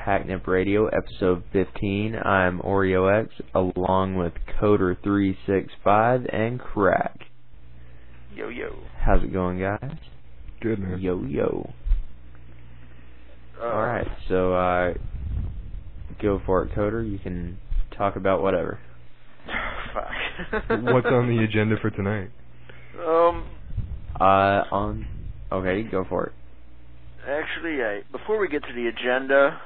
Hacknip Radio, episode 15. I'm OreoX, along with Coder365 and Crack. Yo, yo. How's it going, guys? Good, man. Yo, yo. Alright, so, go for it, Coder. You can talk about whatever. Fuck. What's on the agenda for tonight? Okay, go for it. Actually, before we get to the agenda,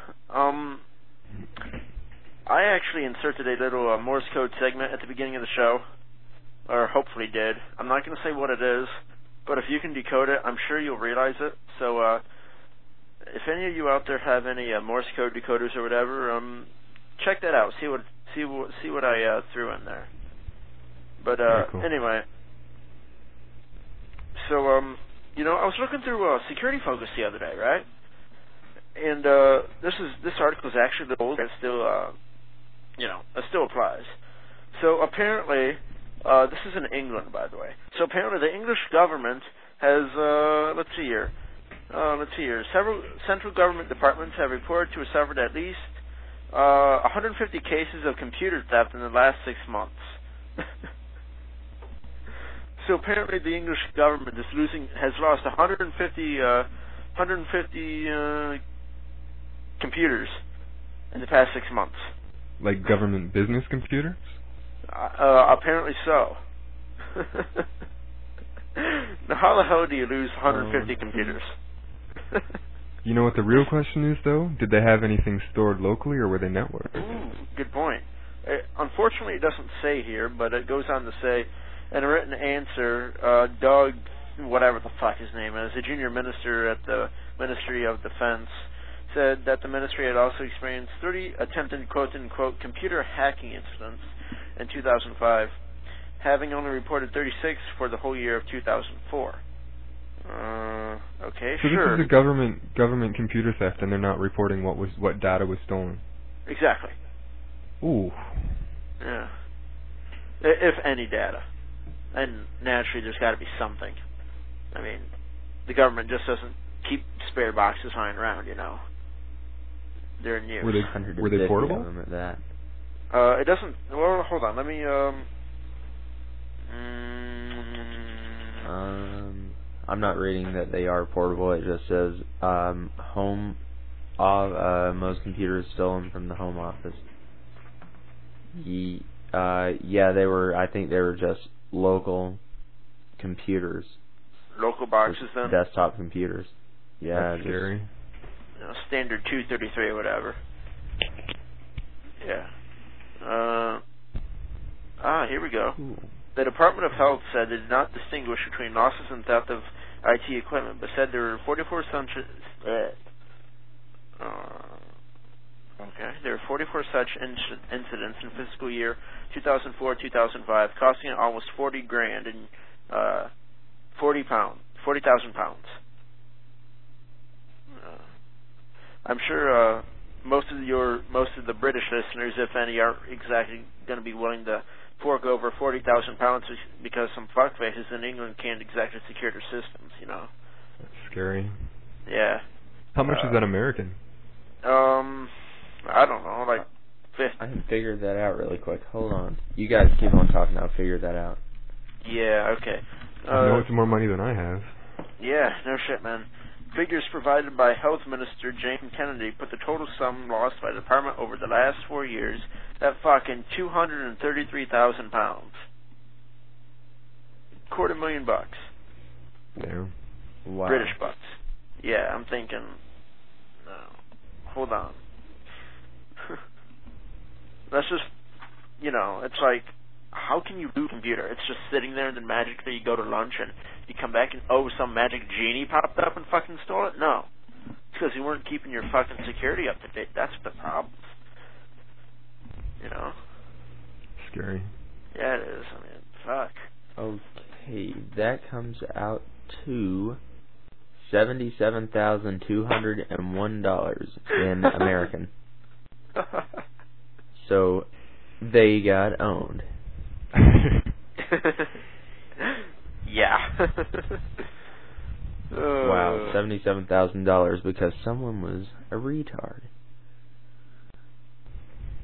I actually inserted a little Morse code segment at the beginning of the show, or hopefully did. I'm not going to say what it is, but if you can decode it, I'm sure you'll realize it. So, if any of you out there have any Morse code decoders or whatever, check that out. See what I threw in there. But cool. Anyway, so I was looking through Security Focus the other day, right? And this article is actually old. It still, it still applies. So apparently, this is in England, by the way. So apparently, the English government has, let's see here. Several central government departments have reported to have suffered at least 150 cases of computer theft in the last 6 months. So apparently the English government has lost 150 computers in the past 6 months. Like government business computers? Apparently so. Now how the hell do you lose 150 computers? You know what the real question is, though? Did they have anything stored locally, or were they networked? Ooh, good point. Unfortunately, it doesn't say here, but it goes on to say, in a written answer, Doug, whatever the fuck his name is, a junior minister at the Ministry of Defense, said that the ministry had also experienced 30 attempted quote-unquote computer hacking incidents in 2005, having only reported 36 for the whole year of 2004. Okay, so sure. So this is a government computer theft, and they're not reporting what data was stolen. Exactly. Ooh. Yeah. If any data. And naturally, there's got to be something. I mean, the government just doesn't keep spare boxes lying around, They're in use. Were they portable? It doesn't. Well, hold on. Let me. I'm not reading that they are portable. It just says most computers stolen from the home office. Yeah, they were. I think they were just local computers. Local boxes, then? Desktop computers. Yeah. That's scary. Standard 233 or whatever. Yeah. Here we go. Ooh. The Department of Health said it did not distinguish between losses and theft of IT equipment, but said there were 44 such incidents in fiscal year 2004-2005, costing almost $40,000 and 40,000 pounds. I'm sure most of the British listeners, if any, aren't exactly going to be willing to fork over 40,000 pounds because some fuckfaces in England can't exactly secure their systems. That's scary. Yeah. How much is that American? I don't know, like 50. I can figure that out really quick. Hold on. You guys keep on talking. I'll figure that out. Yeah, okay. I know it's more money than I have. Yeah, no shit, man. Figures provided by Health Minister James Kennedy put the total sum lost by the department over the last 4 years at fucking 233,000 pounds. $250,000. Yeah. Wow. British bucks. Yeah, I'm thinking. No, hold on. That's just, it's like, how can you boot a computer? It's just sitting there, and then magically you go to lunch and you come back and, some magic genie popped up and fucking stole it? No. It's because you weren't keeping your fucking security up to date. That's the problem. Scary. Yeah, it is. I mean, fuck. Okay, that comes out to $77,201 in American. So they got owned. Yeah. Wow, $77,000 because someone was a retard.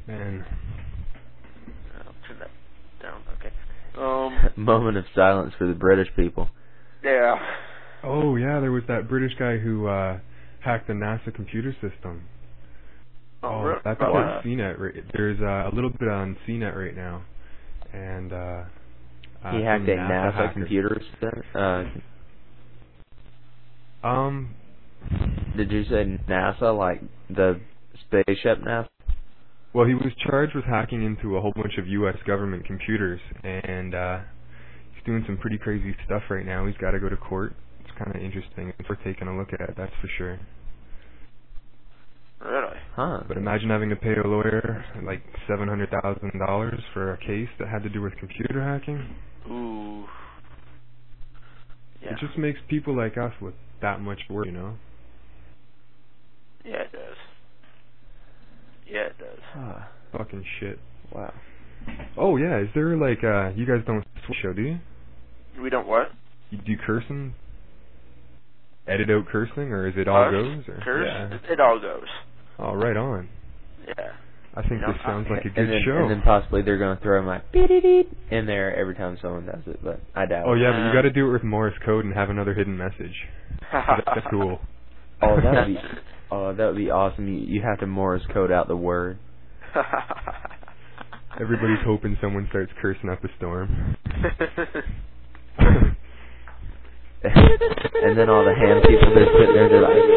Man. I'll turn that down. Okay. Moment of silence for the British people. Yeah. Oh, yeah, there was that British guy who hacked the NASA computer system. Really? That's on CNET. There's a little bit on CNET right now. And he hacked a NASA hacker. computer system? Did you say NASA, like the spaceship NASA? Well, he was charged with hacking into a whole bunch of U.S. government computers, and he's doing some pretty crazy stuff right now. He's got to go to court. It's kind of interesting. It's worth taking a look at, that's for sure. Really? Huh. But imagine having to pay a lawyer like $700,000 for a case that had to do with computer hacking. Ooh. Yeah. It just makes people like us with that much work, you know? Yeah, it does. Yeah, it does. Fucking shit. Wow. Oh, yeah, is there like, you guys don't show, do you? We don't what? You do cursing? Edit out cursing, or is it all goes? Or? Curse? Yeah. It all goes. Oh, right on. Yeah. I think this sounds like a good show. And then possibly they're going to throw my beep in there every time someone does it, but I doubt it. Oh, yeah, but you got to do it with Morse code and have another hidden message. That's cool. Oh, that would be awesome. You have to Morse code out the word. Everybody's hoping someone starts cursing up a storm. And then all the ham people, they're sitting there,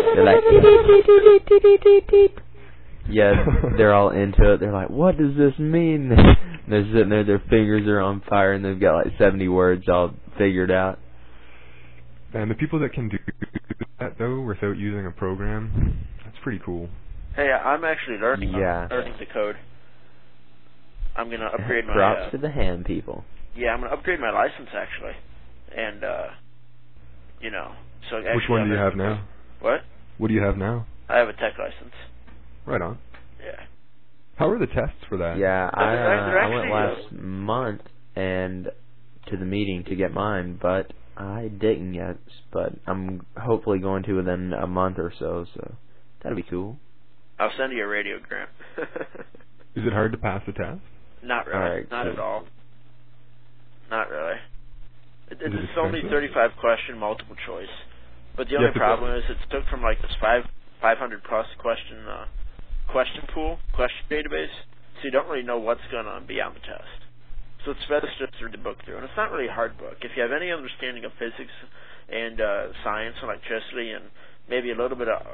they're like, yeah, they're all into it. They're like, what does this mean? They're sitting there, their fingers are on fire, and they've got like 70 words all figured out. And the people that can do that, though, without using a program, that's pretty cool. Hey, I'm actually learning. Yeah. I'm learning the code. I'm gonna upgrade my. Props to the ham people. Yeah, I'm gonna upgrade my license actually, and you know, so actually. Which one do you have now? What? What do you have now? I have a tech license. Right on. Yeah. How are the tests for that? Yeah, I went actually, last month and to the meeting to get mine, but I didn't yet. But I'm hopefully going to within a month or so. So that'd be cool. I'll send you a radiogram. Is it hard to pass the test? Not really. Right, Not cool. at all. Not really. It's it only expensive? 35 question multiple choice. But the only problem is it's took from like this 500 plus question pool, question database, so you don't really know what's going to be on the test. So it's best just to read the book through. And it's not really a hard book. If you have any understanding of physics and science, electricity, and maybe a little bit of,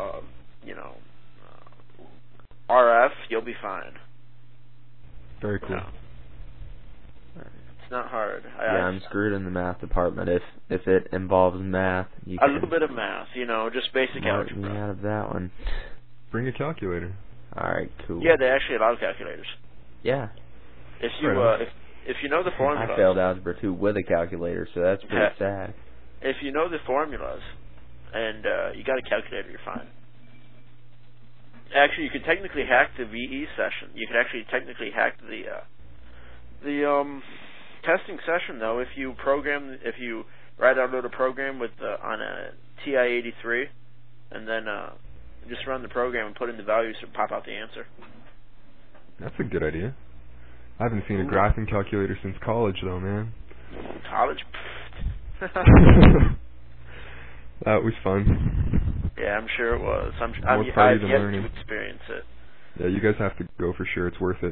RF, you'll be fine. Very cool. No. It's not hard. I'm screwed in the math department. If it involves math, you a can little bit of math, just basic mark algebra. me out of that one. Bring a calculator. All right, cool. Yeah, they actually allow calculators. Yeah. If you if you know the formulas. I failed Algebra 2 with a calculator, so that's pretty sad. If you know the formulas and you got a calculator, you're fine. Actually, you could technically hack the VE session. You could actually technically hack the testing session though if you write out a program with on a TI-83 and then just run the program and put in the values to pop out the answer. That's a good idea. I haven't seen a graphing calculator since college though, man. College? That was fun. Yeah, I'm sure it was. I've party than yet learning. to experience it. Yeah, you guys have to go for sure. It's worth it.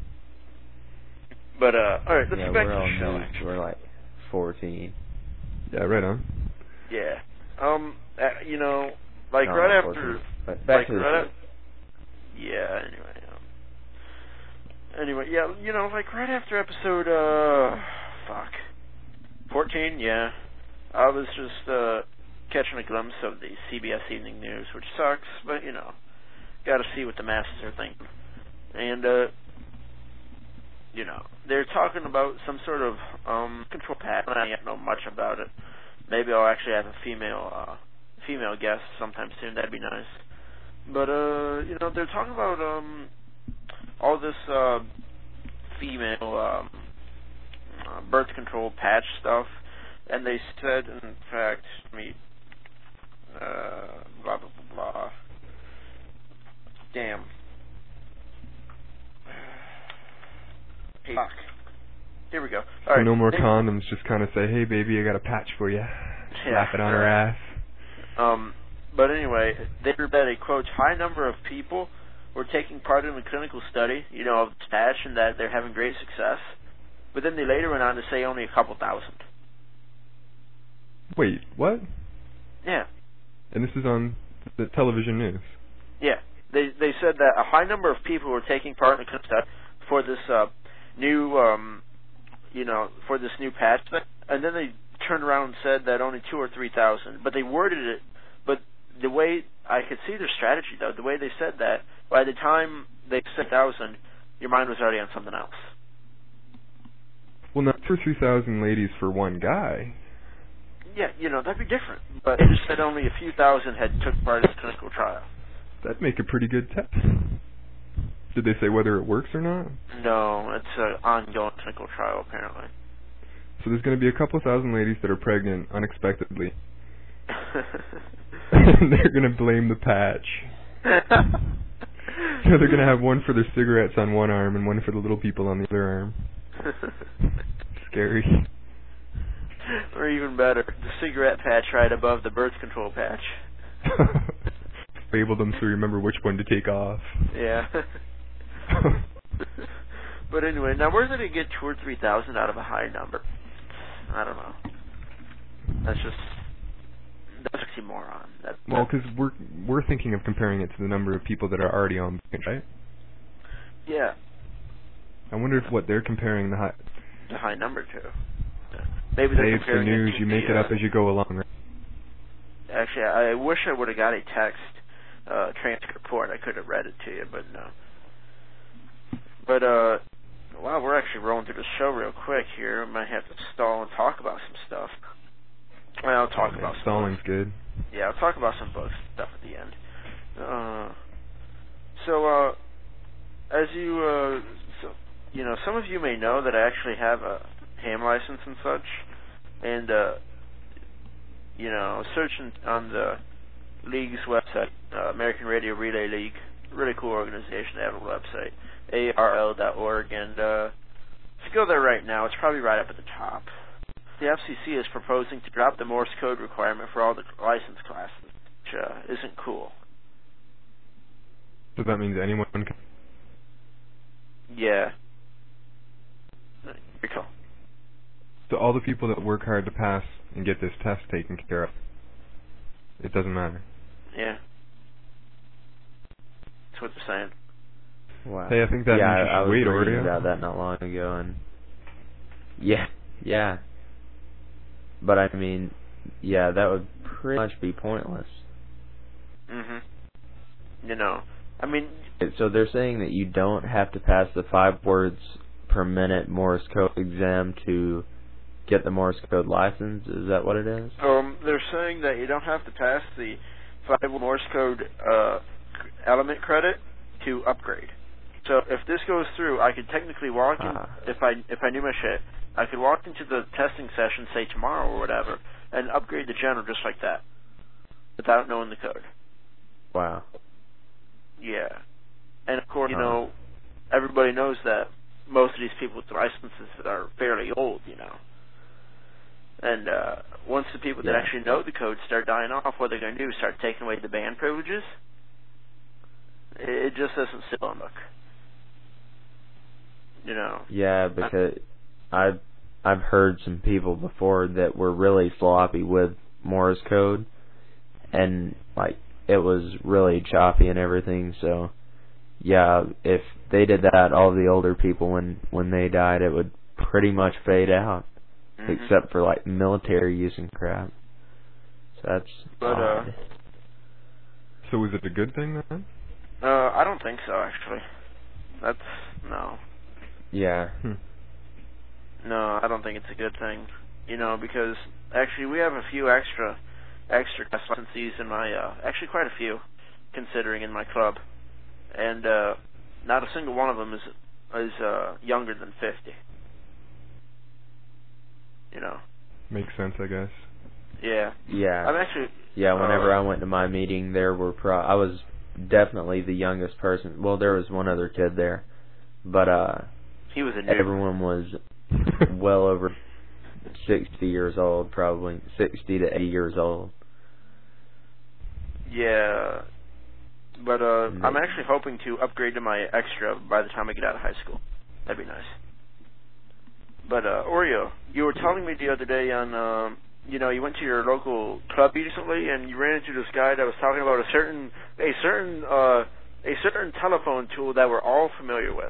But alright, let's get back we're to all the show, new. actually. We're like 14. Yeah, right on. Yeah. Right No, right not after 14, but back to the show. yeah, anyway, yeah, like right after episode 14, yeah. I was just catching a glimpse of the CBS Evening News, which sucks, but got to see what the masses are thinking. And they're talking about some sort of control pattern. I don't know much about it. Maybe I'll actually have a female guest sometime soon. That'd be nice. But they're talking about all this female birth control patch stuff, and they said, in fact, blah blah blah blah. Damn. Hey, fuck. Here we go. So All right. no more condoms, just kind of say, hey baby, I got a patch for you. Slap it on her ass. But anyway, they heard that a, quote, high number of people were taking part in the clinical study, of the patch, and that they're having great success. But then they later went on to say only a couple thousand. Wait, what? Yeah. And this is on the television news. Yeah. They said that a high number of people were taking part in the clinical study for this new, for this new patch. And then they turned around and said that only 2,000 or 3,000. But they worded it, but the way I could see their strategy, though, the way they said that, by the time they said 1,000, your mind was already on something else. Well, not for 3,000 ladies for one guy. Yeah, that'd be different. But they just said only a few thousand had took part in the clinical trial. That'd make a pretty good test. Did they say whether it works or not? No, it's an ongoing clinical trial, apparently. So there's going to be a couple thousand ladies that are pregnant unexpectedly. And they're going to blame the patch. So they're going to have one for their cigarettes on one arm and one for the little people on the other arm. Scary. Or even better, the cigarette patch right above the birth control patch. Label them so you remember which one to take off. Yeah. But anyway, now where's it to get 2,000 or 3,000 out of a high number? I don't know. That's oxymoron. Well, because we're thinking of comparing it to the number of people that are already on, right? Yeah. I wonder if what they're comparing the high number to. Maybe they're comparing the news. it to You make it up as you go along, right? Actually, I wish I would have got a text transcript report. I could have read it to you, but no. But wow, we're actually rolling through the show real quick here. I might have to stall and talk about some stuff. Well, I'll talk about some stalling's good. Yeah, I'll talk about some books stuff at the end. As you, some of you may know that I actually have a ham license and such, and searching on the league's website, American Radio Relay League, really cool organization. They have a website, ARL.org, and if you go there right now, it's probably right up at the top. The FCC is proposing to drop the Morse code requirement for all the license classes, which isn't cool. So that means anyone can... Yeah. Pretty cool. So all the people that work hard to pass and get this test taken care of, it doesn't matter. Yeah. That's what they're saying. Wow. Hey, I think that means you should wait, Oreo. I was reading about that not long ago, and yeah. But I mean, yeah, that would pretty much be pointless. I mean... So they're saying that you don't have to pass the 5 words per minute Morse code exam to get the Morse code license? Is that what it is? They're saying that you don't have to pass the 5 Morse code element credit to upgrade. So if this goes through, I could technically walk in, if I knew my shit, I could walk into the testing session, say tomorrow or whatever, and upgrade the general just like that, without knowing the code. Wow. Yeah. And of course, everybody knows that most of these people with licenses are fairly old, And once the people that actually know the code start dying off, what they're going to do is start taking away the band privileges. It just doesn't sit on look. Yeah, because I've heard some people before that were really sloppy with Morse code, and it was really choppy and everything. So yeah, if they did that, all the older people when they died, it would pretty much fade out, except for military use and crap. So that's odd. So is it a good thing then? I don't think so, actually. No. Yeah. No, I don't think it's a good thing. Because actually we have a few extra test licensees in my, actually quite a few, considering in my club. And not a single one of them is younger than 50. Makes sense, I guess. Yeah. Yeah. I'm actually... Yeah, whenever I went to my meeting, there were I was definitely the youngest person. Well, there was one other kid there, but He was a noob. everyone was well over 60 years old, probably 60 to 80 years old. Yeah, but I'm actually hoping to upgrade to my extra by the time I get out of high school. That'd be nice. But Oreo, you were telling me the other day on, you went to your local club recently, and you ran into this guy that was talking about a certain telephone tool that we're all familiar with.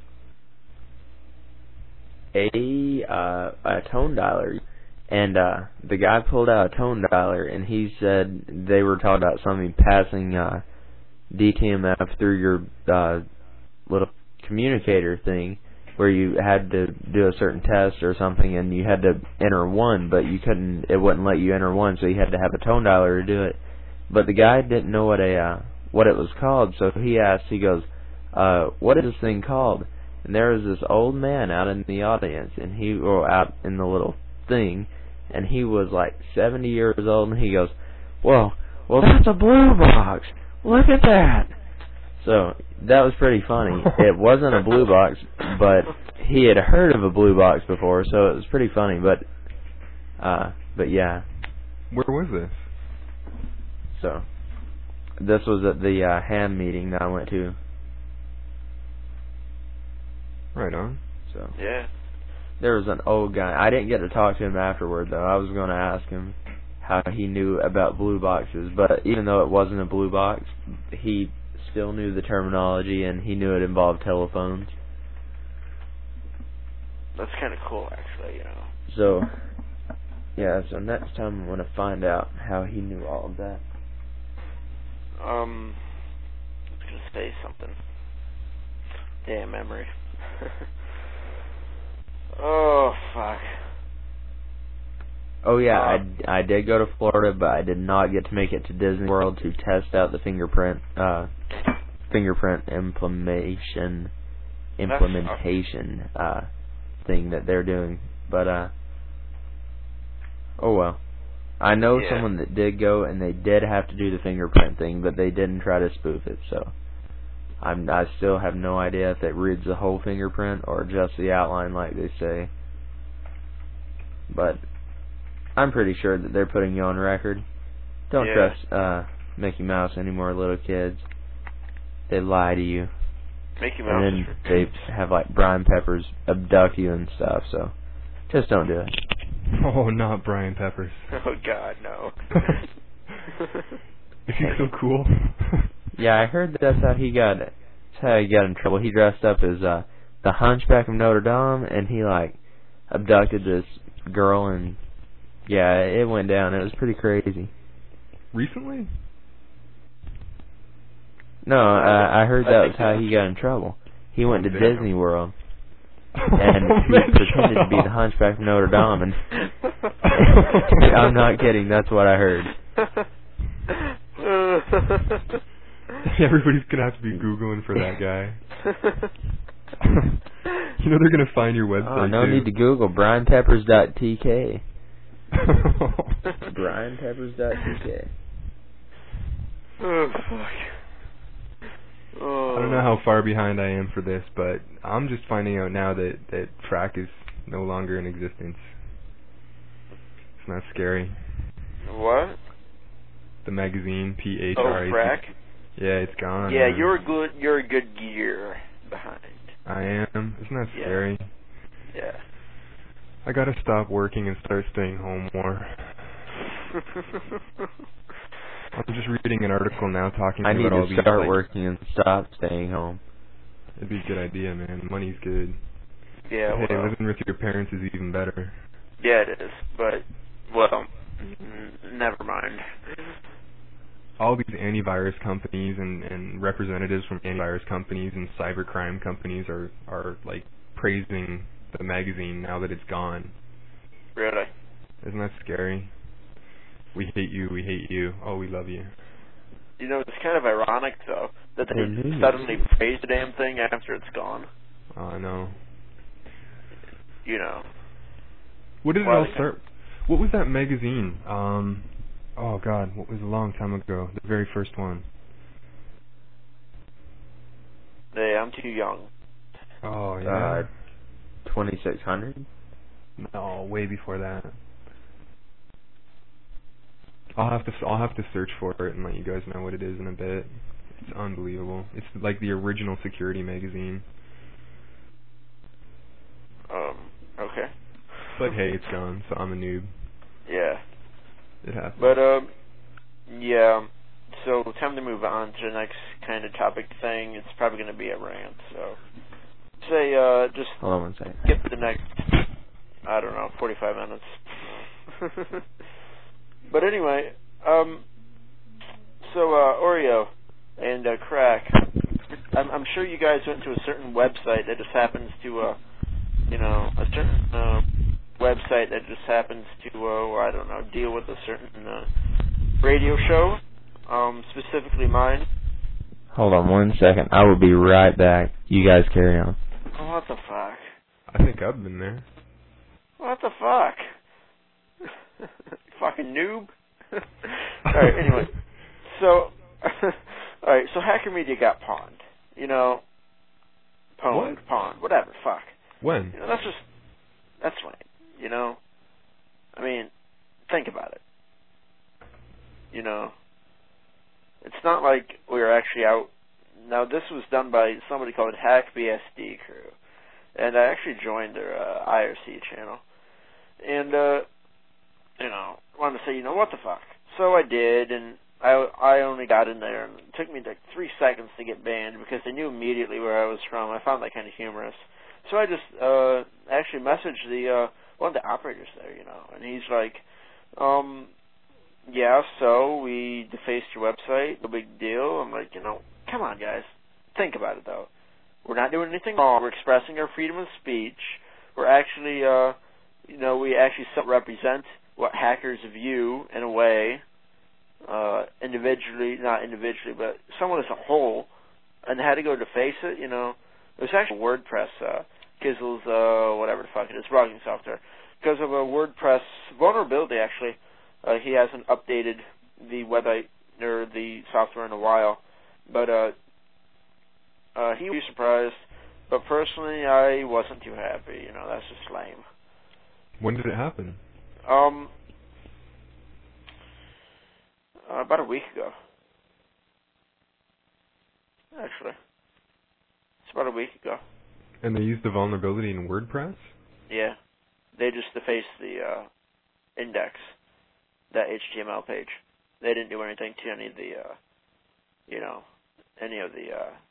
A tone dialer, and the guy pulled out a tone dialer, and he said they were talking about something passing DTMF through your little communicator thing, where you had to do a certain test or something, and you had to enter one, but you couldn't. It wouldn't let you enter one, so you had to have a tone dialer to do it. But the guy didn't know what it was called, so he asked. He goes, "What is this thing called?" And there was this old man out in the audience, and out in the little thing, and he was like 70 years old, and he goes, well, that's a blue box. Look at that. So that was pretty funny. It wasn't a blue box, but he had heard of a blue box before, so it was pretty funny. But yeah. Where was this? So this was at the ham meeting that I went to. Right on. So yeah, there was an old guy. I didn't get to talk to him afterward, though. I was going to ask him how he knew about blue boxes, but even though it wasn't a blue box, he still knew the terminology, and he knew it involved telephones. That's kind of cool, actually. So yeah. So next time I'm going to find out how he knew all of that. I was gonna say something. Damn memory. Oh, fuck. Oh, yeah, I did go to Florida, but I did not get to make it to Disney World to test out the fingerprint implementation thing that they're doing. But, oh well. I know someone that did go, and they did have to do the fingerprint thing, but they didn't try to spoof it, so I still have no idea if it reads the whole fingerprint or just the outline like they say. But I'm pretty sure that they're putting you on record. Don't trust Mickey Mouse anymore, little kids. They lie to you. Mickey Mouse. And then they have like Brian Peppers abduct you and stuff, so just don't do it. Oh, not Brian Peppers. Oh God, no. Is he so cool? Yeah, I heard that's how he got in trouble. He dressed up as the Hunchback of Notre Dame, and he like abducted this girl, and yeah, it went down. It was pretty crazy. Recently? No, I heard that was how he got in trouble. He went to Disney World, and he pretended to be the Hunchback of Notre Dame, and I'm not kidding. That's what I heard. Everybody's gonna have to be Googling for that guy. You know they're gonna find your website. Oh, no too. need to Google BrianPeppers.tk. BrianPeppers.tk. Oh fuck. Oh. I don't know how far behind I am for this, but I'm just finding out now that Frack is no longer in existence. Isn't that scary? What? The magazine, PHRAC. Oh, Frack? Yeah, it's gone. Yeah, you're a good year behind. I am. Isn't that scary? Yeah. I gotta stop working and start staying home more. I'm just reading an article now talking I about all these. need to start working and stop staying home. It'd be a good idea, man. Money's good. Yeah. Hey, well, living with your parents is even better. Yeah, it is. But never mind. All these antivirus companies and representatives from antivirus companies and cybercrime companies are like praising the magazine now that it's gone. Really? Isn't that scary? We hate you, we hate you. Oh, we love you. You know, it's kind of ironic though that they suddenly praise the damn thing after it's gone. Oh, I know. You know. What did it all start? What was that magazine? Oh God, what was a long time ago? The very first one. I'm too young. Oh yeah. 2600? No, way before that. I'll have to search for it and let you guys know what it is in a bit. It's unbelievable. It's like the original security magazine. Okay. But hey, it's gone, so I'm a noob. Yeah. It happens. But, yeah. So, time to move on to the next kind of topic thing. It's probably going to be a rant, so. Say, just Hold on one second. skip the next, I don't know, 45 minutes. But anyway, so, Oreo and, Crack, I'm sure you guys went to a certain website that just happens to, a certain, website that just happens to, I don't know, deal with a certain, radio show, specifically mine. Hold on one second. I will be right back. You guys carry on. What the fuck? I think I've been there. What the fuck? Fucking noob. Alright, anyway. So, alright, so Hacker Media got pawned. You know, pawned, whatever, fuck. When? You know, that's lame, you know? I mean, think about it. You know? It's not like we were actually out. Now, this was done by somebody called HackBSD Crew. And I actually joined their IRC channel. And, you know, wanted to say, you know, what the fuck? So I did, and I only got in there, and it took me like 3 seconds to get banned because they knew immediately where I was from. I found that kind of humorous. So I just actually messaged one of the operators there, you know, and he's like, yeah, so we defaced your website, no big deal. I'm like, you know, come on, guys. Think about it, though. We're not doing anything wrong. We're expressing our freedom of speech. We're actually, you know, we actually represent what hackers view in a way, individually, not individually, but someone as a whole, and had to go deface it, you know. It was actually WordPress, Kizzle's, whatever the fuck it is, blogging software. Because of a WordPress vulnerability, actually, he hasn't updated the website or the software in a while. But he was surprised. But personally, I wasn't too happy. You know, that's just lame. When did it happen? About a week ago. Actually. It's about a week ago. And they used the vulnerability in WordPress? Yeah. They just defaced the index, that HTML page. They didn't do anything to any of the, you know, any of the,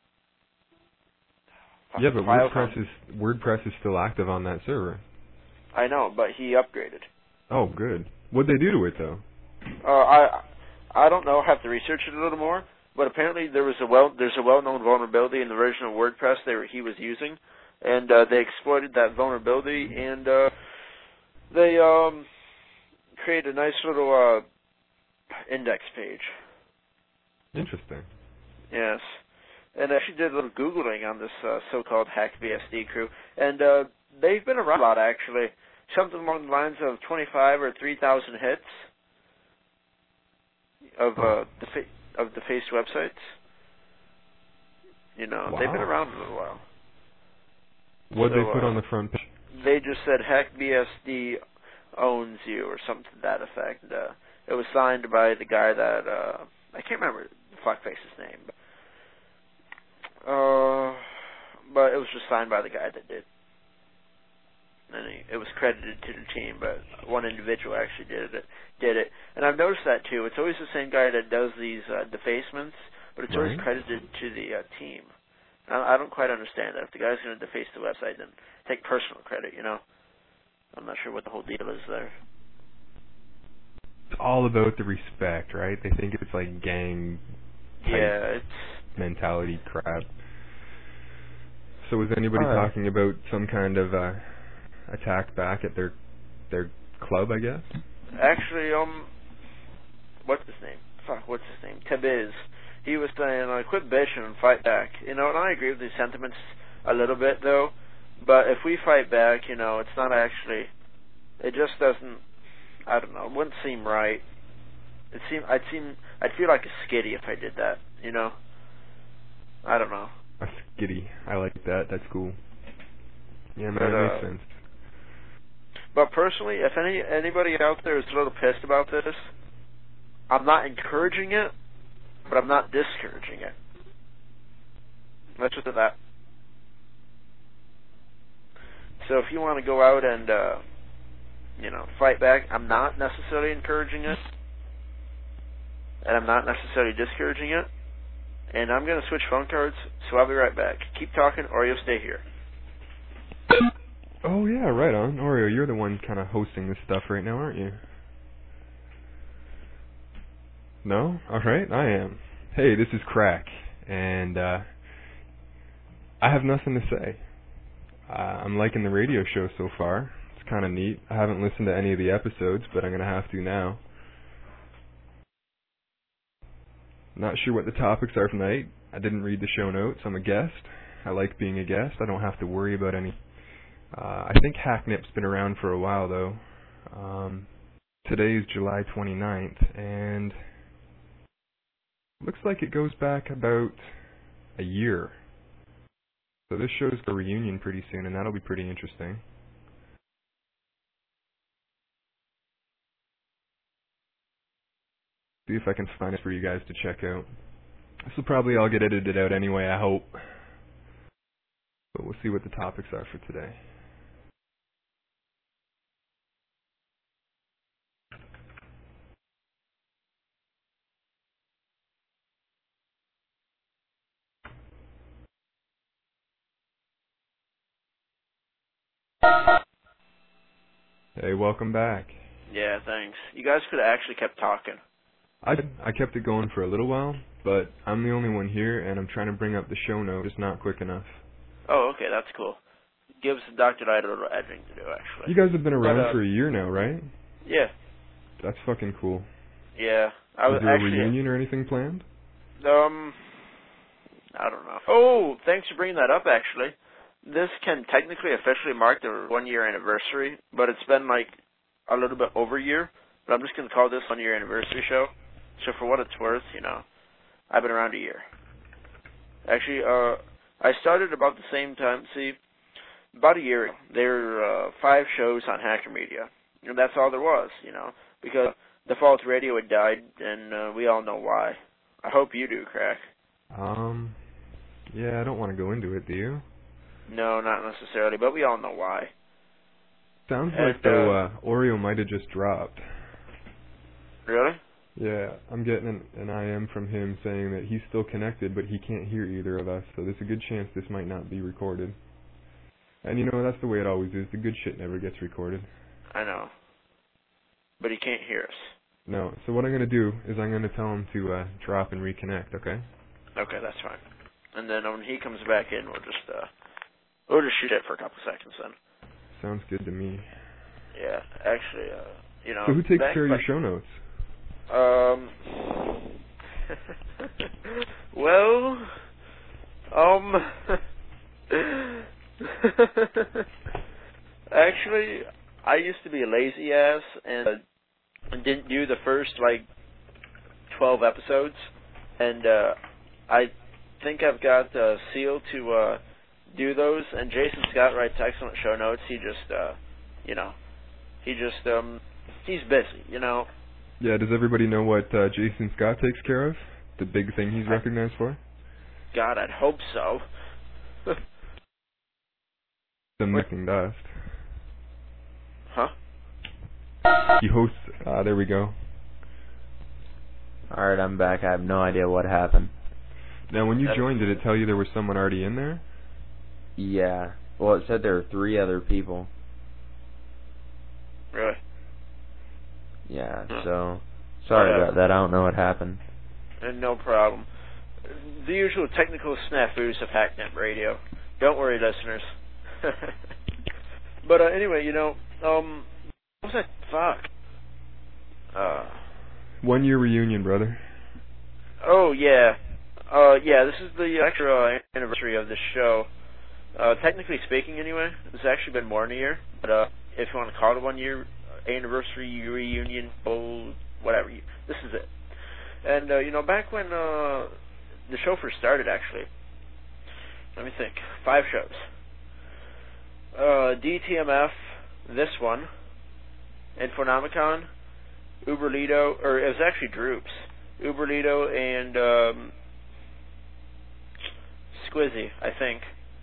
yeah, but WordPress is still active on that server. I know, but he upgraded. Oh, good. What'd they do to it, though? I don't know. I have to research it a little more. But apparently there's a well-known vulnerability in the version of WordPress he was using, and they exploited that vulnerability, and they created a nice little index page. Interesting. Yes. And I actually did a little Googling on this so-called HackBSD crew, and they've been around a lot, actually. Something along the lines of 25 or 3,000 hits of defaced websites. You know, wow. They've been around a little while. What did they put on the front page? They just said HackBSD owns you, or something to that effect. It was signed by the guy that, I can't remember the fuckface's name, but it was just signed by the guy that did. And it was credited to the team, but one individual actually did it. And I've noticed that too. It's always the same guy that does these defacements, but it's always credited to the team. I don't quite understand that. If the guy's going to deface the website, then take personal credit, you know? I'm not sure what the whole deal is there. It's all about the respect, right? They think it's like gang mentality crap. So was anybody talking about some kind of attack back at their club, I guess? Actually, what's his name? Tabiz. He was saying, quit bitching and fight back. You know, and I agree with his sentiments a little bit, though. But if we fight back, you know, it's not actually, it just doesn't, I don't know, it wouldn't seem right. I'd feel like a skitty if I did that, you know? I don't know. A skitty. I like that. That's cool. Yeah, man, that makes sense. But personally, if anybody out there is a little pissed about this, I'm not encouraging it, but I'm not discouraging it. Let's just do that. So if you want to go out and, fight back, I'm not necessarily encouraging it, and I'm not necessarily discouraging it, and I'm going to switch phone cards, so I'll be right back. Keep talking, or you'll stay here. Oh, yeah, right on. Oreo, you're the one kind of hosting this stuff right now, aren't you? No? Alright, I am. Hey, this is Crack, and I have nothing to say. I'm liking the radio show so far. It's kind of neat. I haven't listened to any of the episodes, but I'm going to have to now. Not sure what the topics are tonight. I didn't read the show notes. I'm a guest. I like being a guest. I don't have to worry about any. I think Hacknip's been around for a while, though. Today is July 29th, and looks like it goes back about a year. So this show's a reunion pretty soon, and that'll be pretty interesting. See if I can find it for you guys to check out. This will probably all get edited out anyway, I hope. But we'll see what the topics are for today. Hey, welcome back. Yeah, thanks. You guys could have actually kept talking. I kept it going for a little while, but I'm the only one here, and I'm trying to bring up the show note, just not quick enough. Oh, okay, that's cool. Gives Dr. Knight a little editing to do, actually. You guys have been around for a year now, right? Yeah. That's fucking cool. Yeah. Is there a reunion or anything planned? I don't know. Oh, thanks for bringing that up, actually. This can technically officially mark the 1-year anniversary, but it's been like a little bit over a year. But I'm just going to call this 1-year anniversary show. So for what it's worth, I've been around a year. Actually, I started about the same time. See, about a year ago, there were 5 shows on Hacker Media. And that's all there was, because Default Radio had died, and we all know why. I hope you do, Crack. Yeah, I don't want to go into it, do you? No, not necessarily, but we all know why. Sounds like, though, Oreo might have just dropped. Really? Yeah, I'm getting an IM from him saying that he's still connected, but he can't hear either of us, so there's a good chance this might not be recorded. And that's the way it always is. The good shit never gets recorded. I know. But he can't hear us. No, so what I'm going to do is I'm going to tell him to drop and reconnect, okay? Okay, that's fine. And then when he comes back in, we'll just shoot it for a couple seconds then. Sounds good to me. Yeah, actually, So who takes care of your show notes? Well, actually, I used to be a lazy ass and didn't do the first 12 episodes, and I think I've got Seal to do those. And Jason Scott writes excellent show notes. He just, he's busy, Yeah, does everybody know what Jason Scott takes care of? The big thing he's recognized for? God, I'd hope so. The Mixing Dust. Huh? He hosts, there we go. Alright, I'm back. I have no idea what happened. Now, when you joined, did it tell you there was someone already in there? Yeah. Well, it said there were 3 other people. Really? Yeah, so sorry about that. I don't know what happened. And no problem. The usual technical snafus of Hacknet Radio. Don't worry, listeners. But anyway, what was that? Fuck. 1-year reunion, brother. Oh yeah. Yeah. This is the actual anniversary of the show. Technically speaking, anyway, it's actually been more than a year. But if you want to call it a 1-year anniversary reunion, whatever. This is it. And back when the show first started, actually, let me think, 5 shows. DTMF, this one, Infonomicon, Uberlito, or it was actually Droops, Uberlito and Squizzy, I think.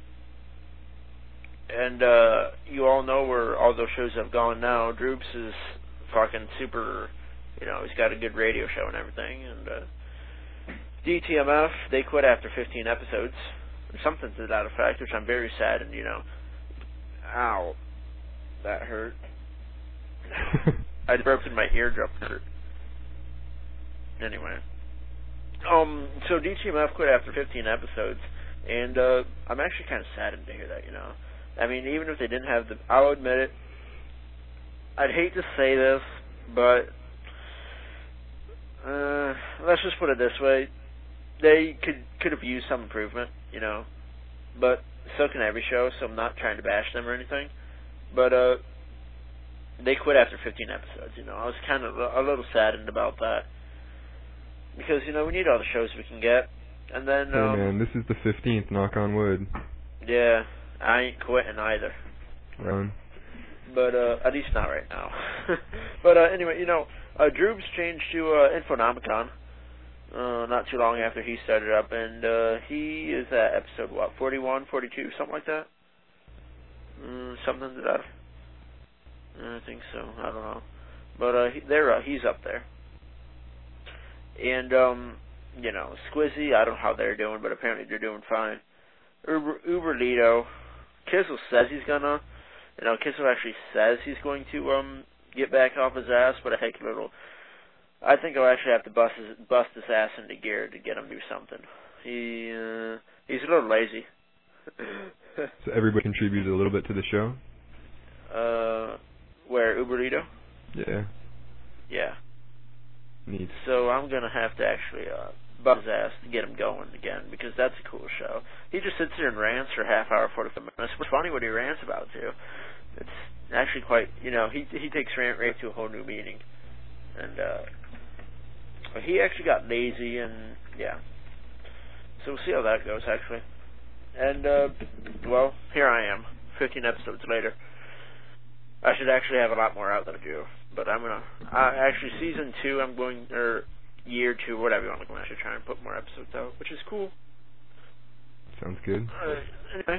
And you all know where all those shows have gone now. Droops is fucking super, he's got a good radio show and everything. And DTMF, they quit after 15 episodes, or something to that effect, which I'm very sad. And ow, that hurt. I broke in my eardrum. Hurt. Anyway, so DTMF quit after 15 episodes, and I'm actually kind of saddened to hear that. I mean, even if they didn't have I'll admit it. I'd hate to say this, but let's just put it this way: they could have used some improvement, but so can every show. So I'm not trying to bash them or anything, but they quit after 15 episodes. I was kind of a little saddened about that because we need all the shows we can get, and then. Hey man, this is the 15th. Knock on wood. Yeah. I ain't quitting either. But at least not right now. But anyway, Droops changed to Infonomicon not too long after he started up, and he is at episode 41, 42, something like that. Something to that. I think so. I don't know. But he's up there. And Squizzy, I don't know how they're doing, but apparently they're doing fine. Uberlito. Kizzle says he's gonna, Kizzle actually says he's going to get back off his ass, but I think I'll actually have to bust his ass into gear to get him to do something. He's a little lazy. So everybody contributed a little bit to the show? Where, Uberlito? Yeah. Yeah. Neat. So I'm gonna have to actually bust his ass to get him going again, because that's a cool show. He just sits there and rants for a half hour, 45 minutes. It's funny what he rants about, too. It's actually quite, he takes rant right to a whole new meaning. And he actually got lazy, and yeah. So we'll see how that goes, actually. And, well, here I am, 15 episodes later. I should actually have a lot more out than I do. But I'm going to, actually, season 2, I'm going, or year 2, whatever you want to go, I should try and put more episodes out, which is cool. Sounds good. Anyway,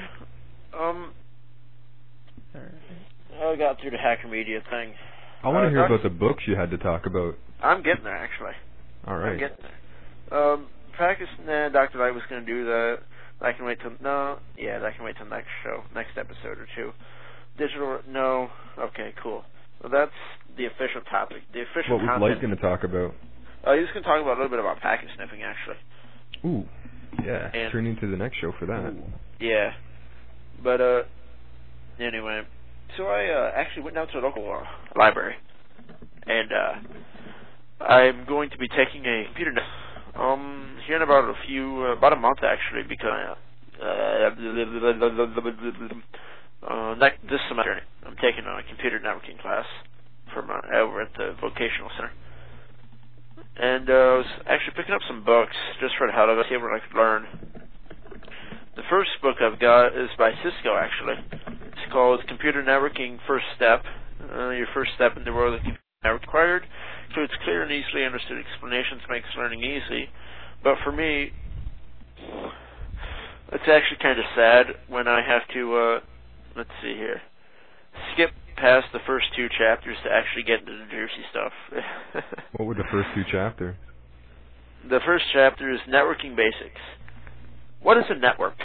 I got through the Hacker Media thing. I want to hear about the books you had to talk about. I'm getting there, actually. All right. I'm getting there. Practice, Dr. Light was going to do that. That can wait till next show, next episode or two. Digital, no. Okay, cool. Well, that's the official topic. The official content. What was Light going to talk about? He was going to talk about a little bit about packet sniffing, actually. Ooh, yeah. Turn into the next show for that. Yeah. But, anyway. So I actually went down to a local library. And, I'm going to be taking a computer here in about about a month, actually, because, this semester I'm taking a computer networking class from over at the vocational center. And I was actually picking up some books just for the hell of it, see what I could learn. The first book I've got is by Cisco, actually. It's called Computer Networking First Step. Your first step in the world of computer network required. So it's clear and easily understood explanations makes learning easy. But for me, it's actually kind of sad when I have to, let's see here, skip past the first 2 chapters to actually get into the juicy stuff. What were the first 2 chapters? The first chapter is Networking Basics. What is a network?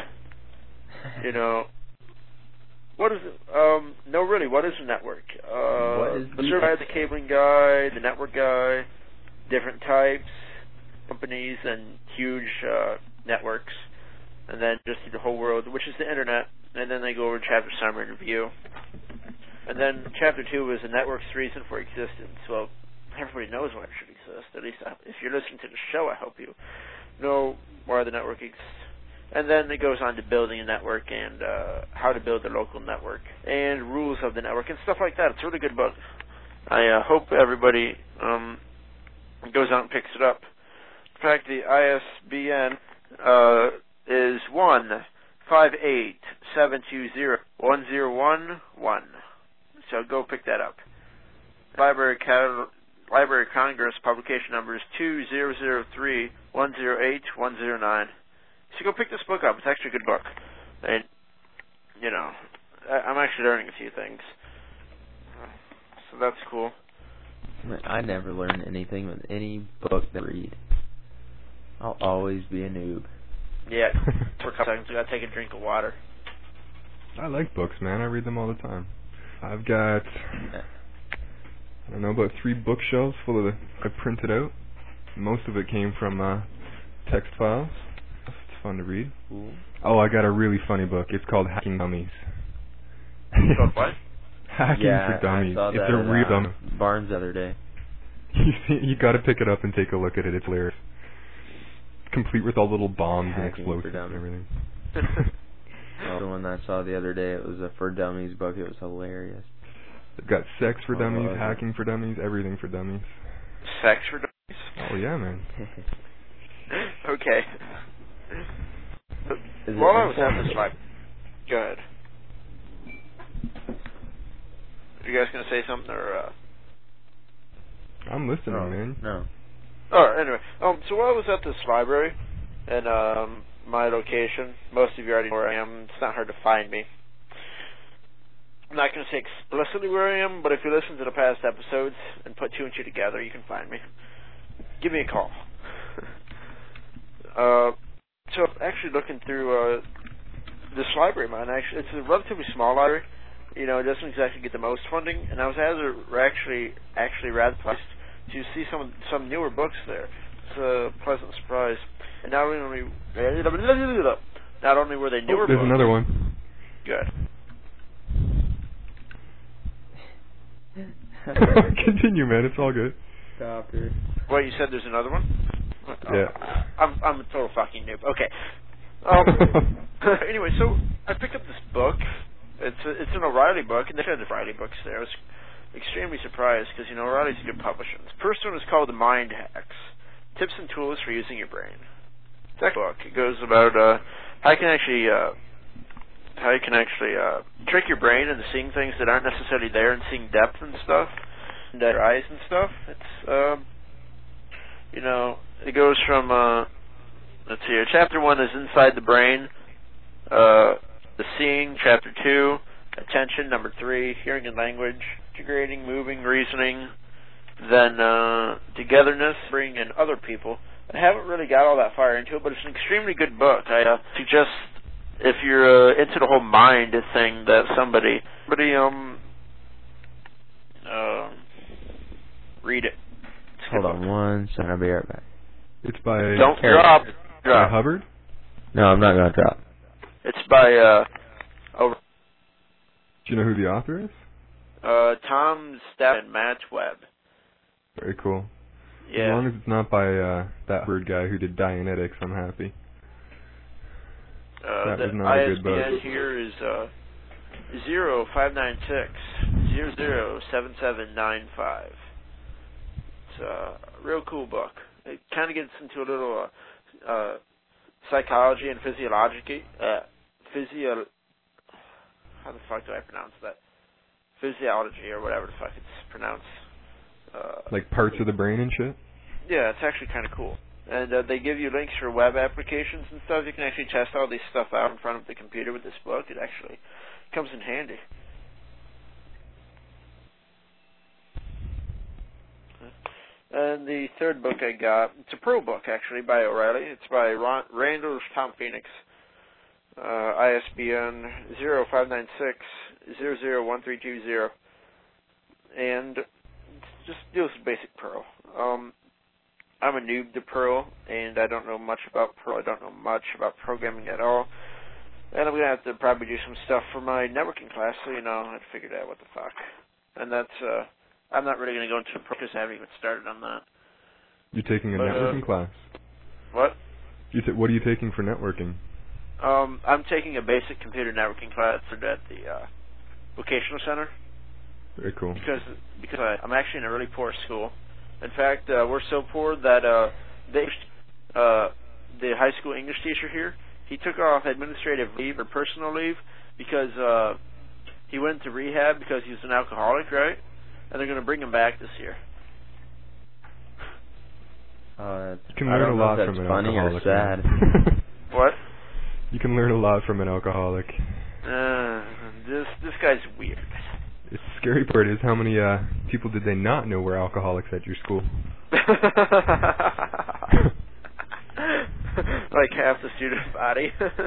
What is it? No, really, what is a network? Let's start the cabling guy, the network guy, different types, companies, and huge networks, and then just the whole world, which is the internet, and then they go over chapter summary and review. And then chapter 2 is the network's reason for existence. Well, everybody knows why it should exist. At least if you're listening to the show, I hope you know why the network exists. And then it goes on to building a network and how to build a local network and rules of the network and stuff like that. It's a really good book. I hope everybody goes out and picks it up. In fact, the ISBN is 587201011. So go pick that up. Library of Congress publication number is 2003108109. So go pick this book up. It's actually a good book. And, you know, I'm actually learning a few things. So that's cool. I never learn anything with any book that I read. I'll always be a noob. Yeah, for a couple seconds, I gotta take a drink of water. I like books, man. I read them all the time. I've got, I don't know, about 3 bookshelves full of I printed out. Most of it came from text files. It's fun to read. Ooh. Oh, I got a really funny book. It's called Hacking Dummies. Called what? Hacking for Dummies. I saw that It's a real dumb. Barnes the other day. You got to pick it up and take a look at it. It's hilarious. Complete with all little bombs and Hacking explosives for and everything. The one I saw the other day, it was a For Dummies book. It was hilarious. They've got sex for dummies, yeah. hacking for dummies, everything for dummies. Sex for dummies? Oh yeah, man. Okay. Is While I it was at this live, go ahead. Are you guys gonna say something or? I'm listening, man. No. Oh, anyway. So while I was at this library, and my location, most of you already know where I am. It's not hard to find me. I'm not going to say explicitly where I am, but if you listen to the past episodes and put 2 and 2 together, you can find me. Give me a call. So actually looking through this library, man, actually, it's a relatively small library. You know, it doesn't exactly get the most funding, and I was actually rather pleased to see some newer books there. It's a pleasant surprise. And not only were they newer There's books. another one. Good. Continue, man. It's all good. Stop it. What, you said there's another one? Yeah. I'm a total fucking noob. Okay. Anyway, so I picked up this book. It's an O'Reilly book, and they had the O'Reilly books there. I was extremely surprised because, you know, O'Reilly's a good publisher. The first one is called The Mind Hacks: Tips and Tools for Using Your Brain. That book, it goes about how you can actually trick your brain into seeing things that aren't necessarily there and seeing depth and stuff, and your eyes and stuff. It's you know, it goes from let's see here. Chapter 1 is Inside the Brain. The Seeing, Chapter 2, Attention, number 3, Hearing and Language, Integrating, Moving, Reasoning, then Togetherness, Bringing in Other People. I haven't really got all that far into it, but it's an extremely good book. I suggest, if you're into the whole mind thing, that somebody read it. Hold on one second, I'll be right back. It's by Don't drop. by Hubbard. No, I'm not gonna drop. It's by Do you know who the author is? Tom Stepp and Matt Webb. Very cool. Yeah. As long as it's not by that Hubbard guy who did Dianetics, I'm happy. That the was not a good book. ISBN here is 0596-007795. It's a real cool book. It kind of gets into a little psychology and physiology. How the fuck do I pronounce that? Physiology, or whatever the fuck it's pronounced. Like parts of the brain and shit? Yeah, it's actually kind of cool. And they give you links for web applications and stuff. You can actually test all this stuff out in front of the computer with this book. It actually comes in handy. And the third book I got, it's a pro book, actually, by O'Reilly. It's by Randall Tom Phoenix. ISBN 0596-001320. And it just deals with basic Perl. I'm a noob to Perl, and I don't know much about Perl. I don't know much about programming at all. And I'm going to have to probably do some stuff for my networking class, so, you know, I'd figured out what the fuck. And that's, I'm not really going to go into Perl because I haven't even started on that. You're taking a networking class? What? What are you taking for networking? I'm taking a basic computer networking class at the vocational center. Very cool. Because I'm actually in a really poor school. In fact, we're so poor that the high school English teacher here he took off administrative leave or personal leave because he went to rehab because he was an alcoholic, right? And they're going to bring him back this year. You can learn a lot from an funny alcoholic. Or sad. What? You can learn a lot from an alcoholic. This guy's weird. The scary part is how many people did they not know were alcoholics at your school? Like half the student body.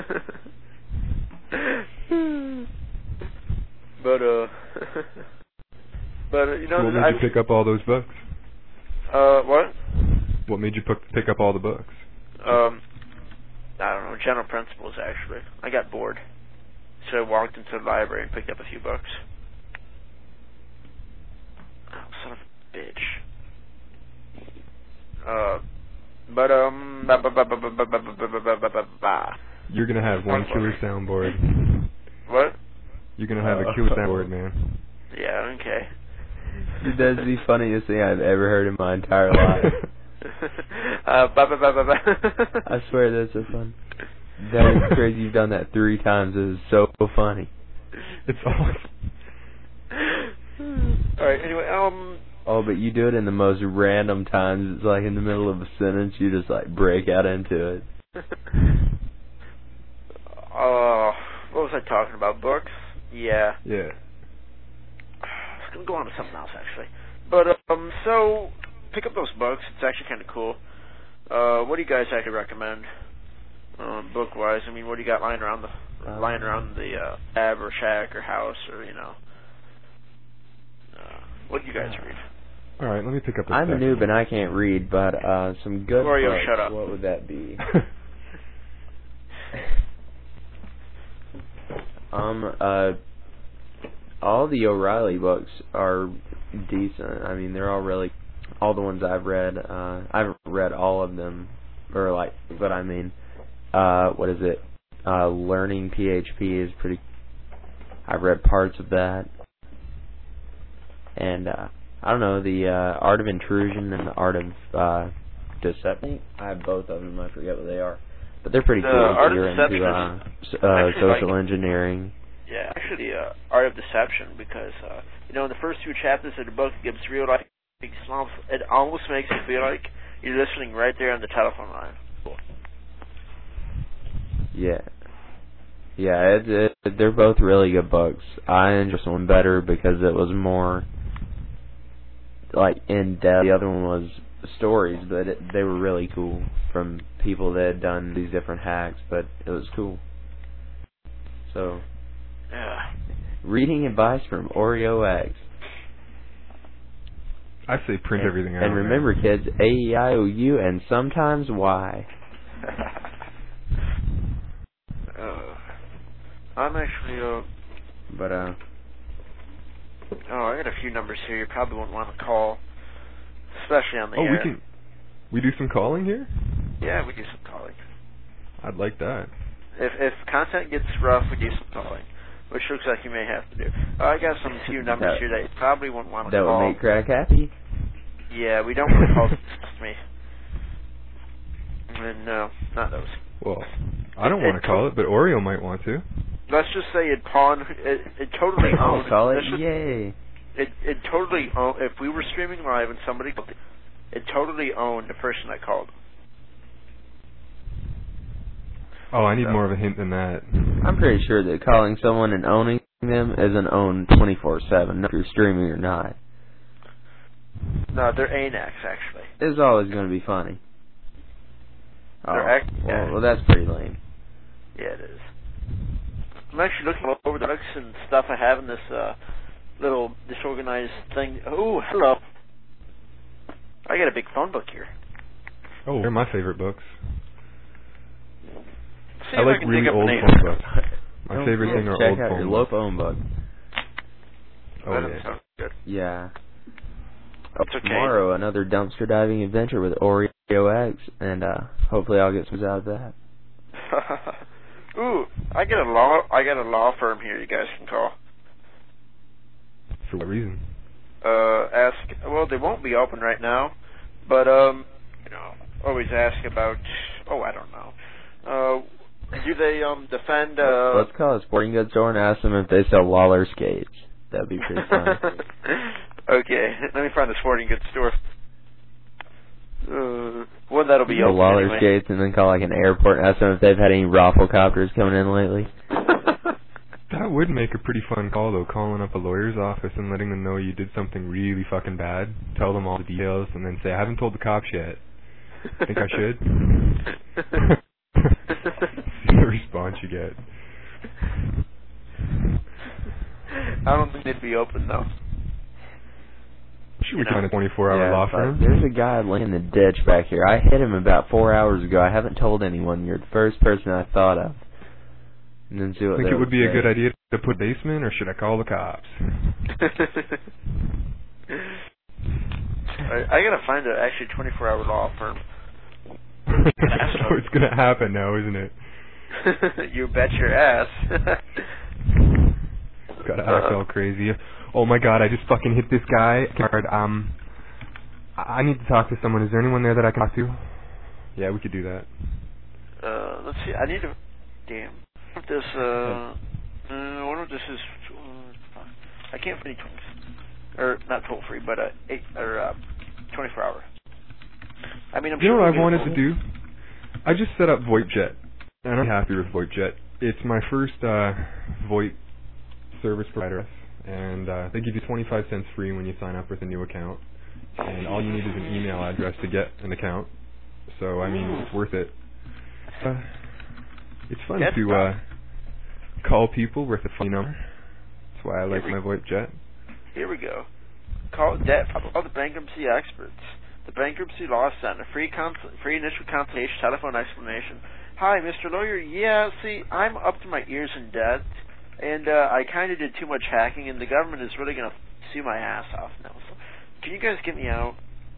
But you know, what made you pick up all those books? What? What made you pick up all the books? I don't know, general principles, actually. I got bored. So I walked into the library and picked up a few books. Oh, son of a bitch. You're gonna have one killer soundboard. What? You're gonna have a killer soundboard, man. Yeah, okay. Dude, that's the funniest thing I've ever heard in my entire life. I swear that's so fun. That is crazy. You've done that 3 times. It is so funny. It's awesome. Alright, anyway, Oh, but you do it in the most random times. It's like in the middle of a sentence, you just like break out into it. What was I talking about? Books? Yeah. Yeah. I was gonna go on to something else, actually. But, so, pick up those books. It's actually kind of cool. What do you guys actually recommend? Book-wise, I mean, what do you got lying around the lab or shack or house or, you know? What do you guys read? All right, let me pick up. I'm a noob and I can't read, but some good Mario, books. shut up. What would that be? All the O'Reilly books are decent. I mean, they're all really. All the ones I've read, I haven't read all of them, or like, but I mean, what is it? Learning PHP is pretty. I've read parts of that, and I don't know, the Art of Intrusion and the Art of Deception. I have both of them. I forget what they are, but they're pretty cool. Art of You're Deception into social engineering. Yeah, actually, Art of Deception, because you know, in the first 2 chapters of the book, it gives real life. It almost makes you feel like you're listening right there on the telephone line. Cool. Yeah. Yeah, they're both really good books. I enjoyed this one better because it was more like in depth. The other one was stories, but they were really cool from people that had done these different hacks, but it was cool. So, yeah. Reading advice from Oreo X. I say print everything out. And remember, kids, A-E-I-O-U and sometimes Y. I'm actually, But, oh, I got a few numbers here you probably won't want to call, especially on the air. We do some calling here? Yeah, we do some calling. I'd like that. If content gets rough, we do some calling, which looks like you may have to do. I got some few numbers here that you probably won't want to call. That would make Crack happy? Yeah, we don't want to call me. And no, not those. Well, I don't want to call it, but Oreo might want to. Let's just say it totally I'll owned. call it, yay. It totally owned. If we were streaming live and somebody called it totally owned the person that called. Oh, I need more of a hint than that. I'm pretty sure that calling someone and owning them isn't owned 24/7, if you're streaming or not. No, they're ANAX, actually. It's always going to be funny. Well, that's pretty lame. Yeah, it is. I'm actually looking over the books and stuff I have in this little disorganized thing. Oh, hello. I got a big phone book here. Oh, they're my favorite books. See I like really old phone books. My favorite thing are old Check out phone your books. low phone book. Oh, that yeah. doesn't sound good. Yeah. It's okay. Tomorrow, another dumpster diving adventure with Oreo X, and hopefully I'll get some out of that. Ooh, I got a law firm here you guys can call. For what reason? Well, they won't be open right now, but, you know, always ask about, I don't know. Do they defend? Let's call a sporting goods store and ask them if they sell Lawler skates. That'd be pretty fun. Okay, let me find the sporting goods store. Well, that'll be open Lawler anyway. skates, and then call like an airport and ask them if they've had any Rafflecopters coming in lately. That would make a pretty fun call, though, calling up a lawyer's office and letting them know you did something really fucking bad. Tell them all the details, and then say, I haven't told the cops yet. Think I should? See the response you get. I don't think they'd be open, though. Should we find a 24-hour law firm? There's a guy laying in the ditch back here. I hit him about 4 hours ago. I haven't told anyone. You're the first person I thought of. And then see what Think it would be a good idea to put basement, or should I call the cops? I gotta find an actually 24-hour law firm. That's how it's gonna happen now, isn't it? You bet your ass. Gotta act all crazy. Oh my god, I just fucking hit this guy. I need to talk to someone. Is there anyone there that I can talk to? Yeah, we could do that. Let's see. I need to. Damn. What this? I wonder what this is. I can't find any tokens. Or not toll free, but 24 hour. I mean, I'm you sure. know what I wanted to do? I just set up VoIPjet, and I'm happy with VoIPjet. It's my first VoIP service provider, and they give you 25 cents free when you sign up with a new account, and all you need is an email address to get an account. So I mean, it's worth it. It's fun to call people with a phone number. That's why I like my VoIPjet. Here we go. Call the bankruptcy experts. The Bankruptcy Law Center. Free initial consultation, telephone explanation. Hi, Mr. Lawyer. Yeah, see, I'm up to my ears in debt, and I kind of did too much hacking, and the government is really going to sue my ass off now. So, can you guys get me out?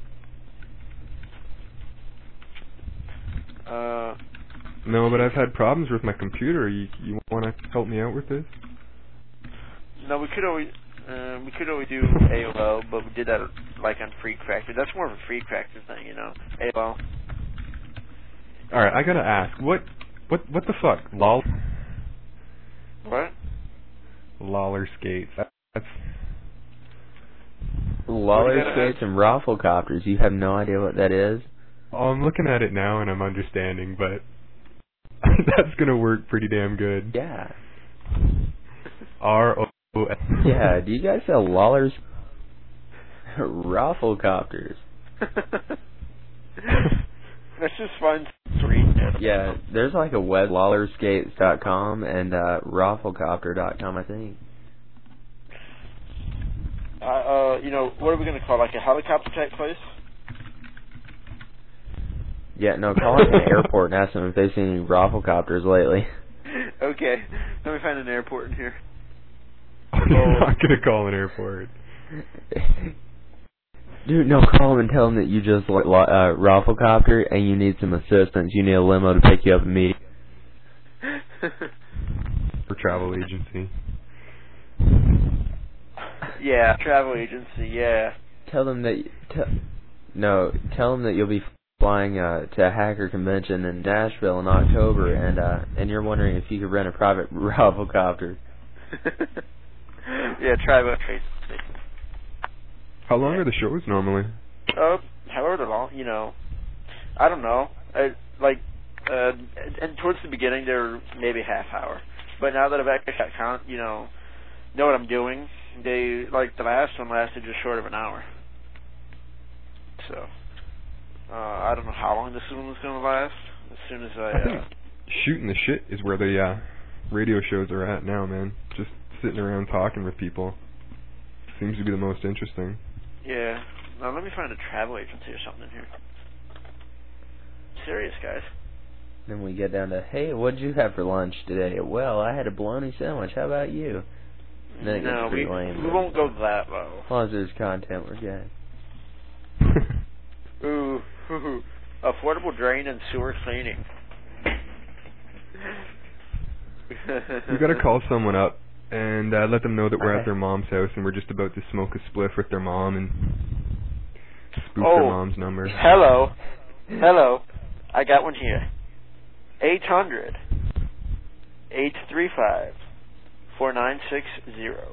No, but I've had problems with my computer. You want to help me out with this? No, we could always do AOL, but we did that like on FreeCracker. That's more of a FreeCracker thing, you know. AOL. All right, I gotta ask, what the fuck, lol? What? Lawler skates. That's Lawler skates and Rafflecopters. You have no idea what that is? Oh, I'm looking at it now and I'm understanding, but that's gonna work pretty damn good. Yeah. R-O-S. Yeah, do you guys sell Lawlers? Rafflecopters. Let's just find 3. Yeah, there's like a web, lawlerskates.com and rafflecopter.com, I think. You know, what are we going to call, like a helicopter type place? Yeah, no, call it an airport and ask them if they've seen any Rafflecopters lately. Okay, let me find an airport in here. I'm not going to call an airport. Dude, no, call them and tell them that you just Rafflecopter and you need some assistance. You need a limo to pick you up immediately. For travel agency. Yeah, travel agency, yeah. Tell them that tell them that you'll be flying to a hacker convention in Nashville in October, and you're wondering if you could rent a private Rafflecopter. Yeah, travel agency. How long are the shows normally? However long, you know. I don't know. And towards the beginning, they were maybe half hour. But now that I've actually got know what I'm doing, they, like, the last one lasted just short of an hour. So, I don't know how long this one was going to last. As soon as I think shooting the shit is where the radio shows are at now, man. Just sitting around talking with people. Seems to be the most interesting. Yeah. Now let me find a travel agency or something in here. Serious, guys. Then we get down to, hey, what'd you have for lunch today? Well, I had a bologna sandwich. How about you? And then it gets pretty lame. We won't go that low. As long as there's content, we're good. Ooh. Affordable drain and sewer cleaning. We gotta call someone up and let them know that we're at their mom's house and we're just about to smoke a spliff with their mom and spoof their mom's number. Hello. I got one here. 800 800-835-4960.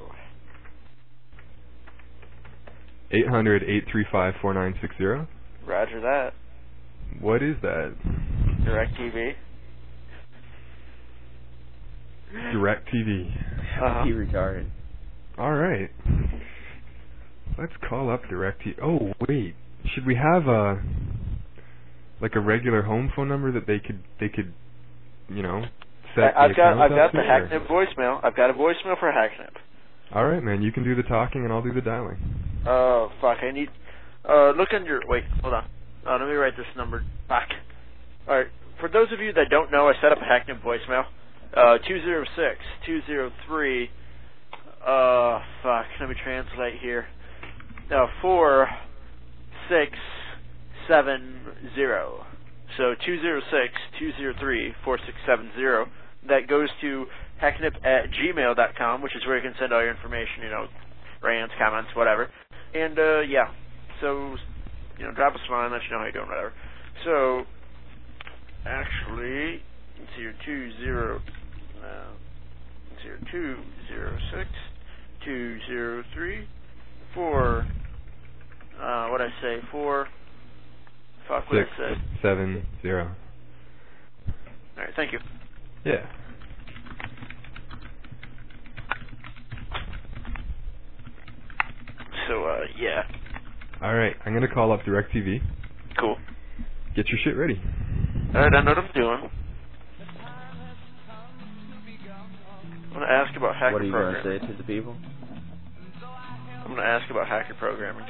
800-835-4960. Roger that. What is that? DirecTV. DirecTV. He retarded. All right. Let's call up DirecTV. Oh wait, should we have a regular home phone number that they could set? I've got the or? Hacknip voicemail. I've got a voicemail for Hacknip. All right, man. You can do the talking and I'll do the dialing. Oh fuck! I need. Look on your. Wait, hold on. Let me write this number back. All right. For those of you that don't know, I set up a Hacknip voicemail. 206-203. Fuck. Let me translate here. 4670. So 206-203-4670. That goes to hacknip@gmail.com, which is where you can send all your information, rants, comments, whatever. And, yeah. So, drop us a line, let you know how you're doing, whatever. So, actually, it's here 206-203-4, what'd I say, 4, fuck, what did I say? 670. Alright, thank you. Yeah. So, yeah. Alright, I'm going to call up DirecTV. Cool. Get your shit ready. Alright, I know what I'm doing. I'm going to ask about hacker What are you going programming. to say to the people? I'm going to ask about hacker programming.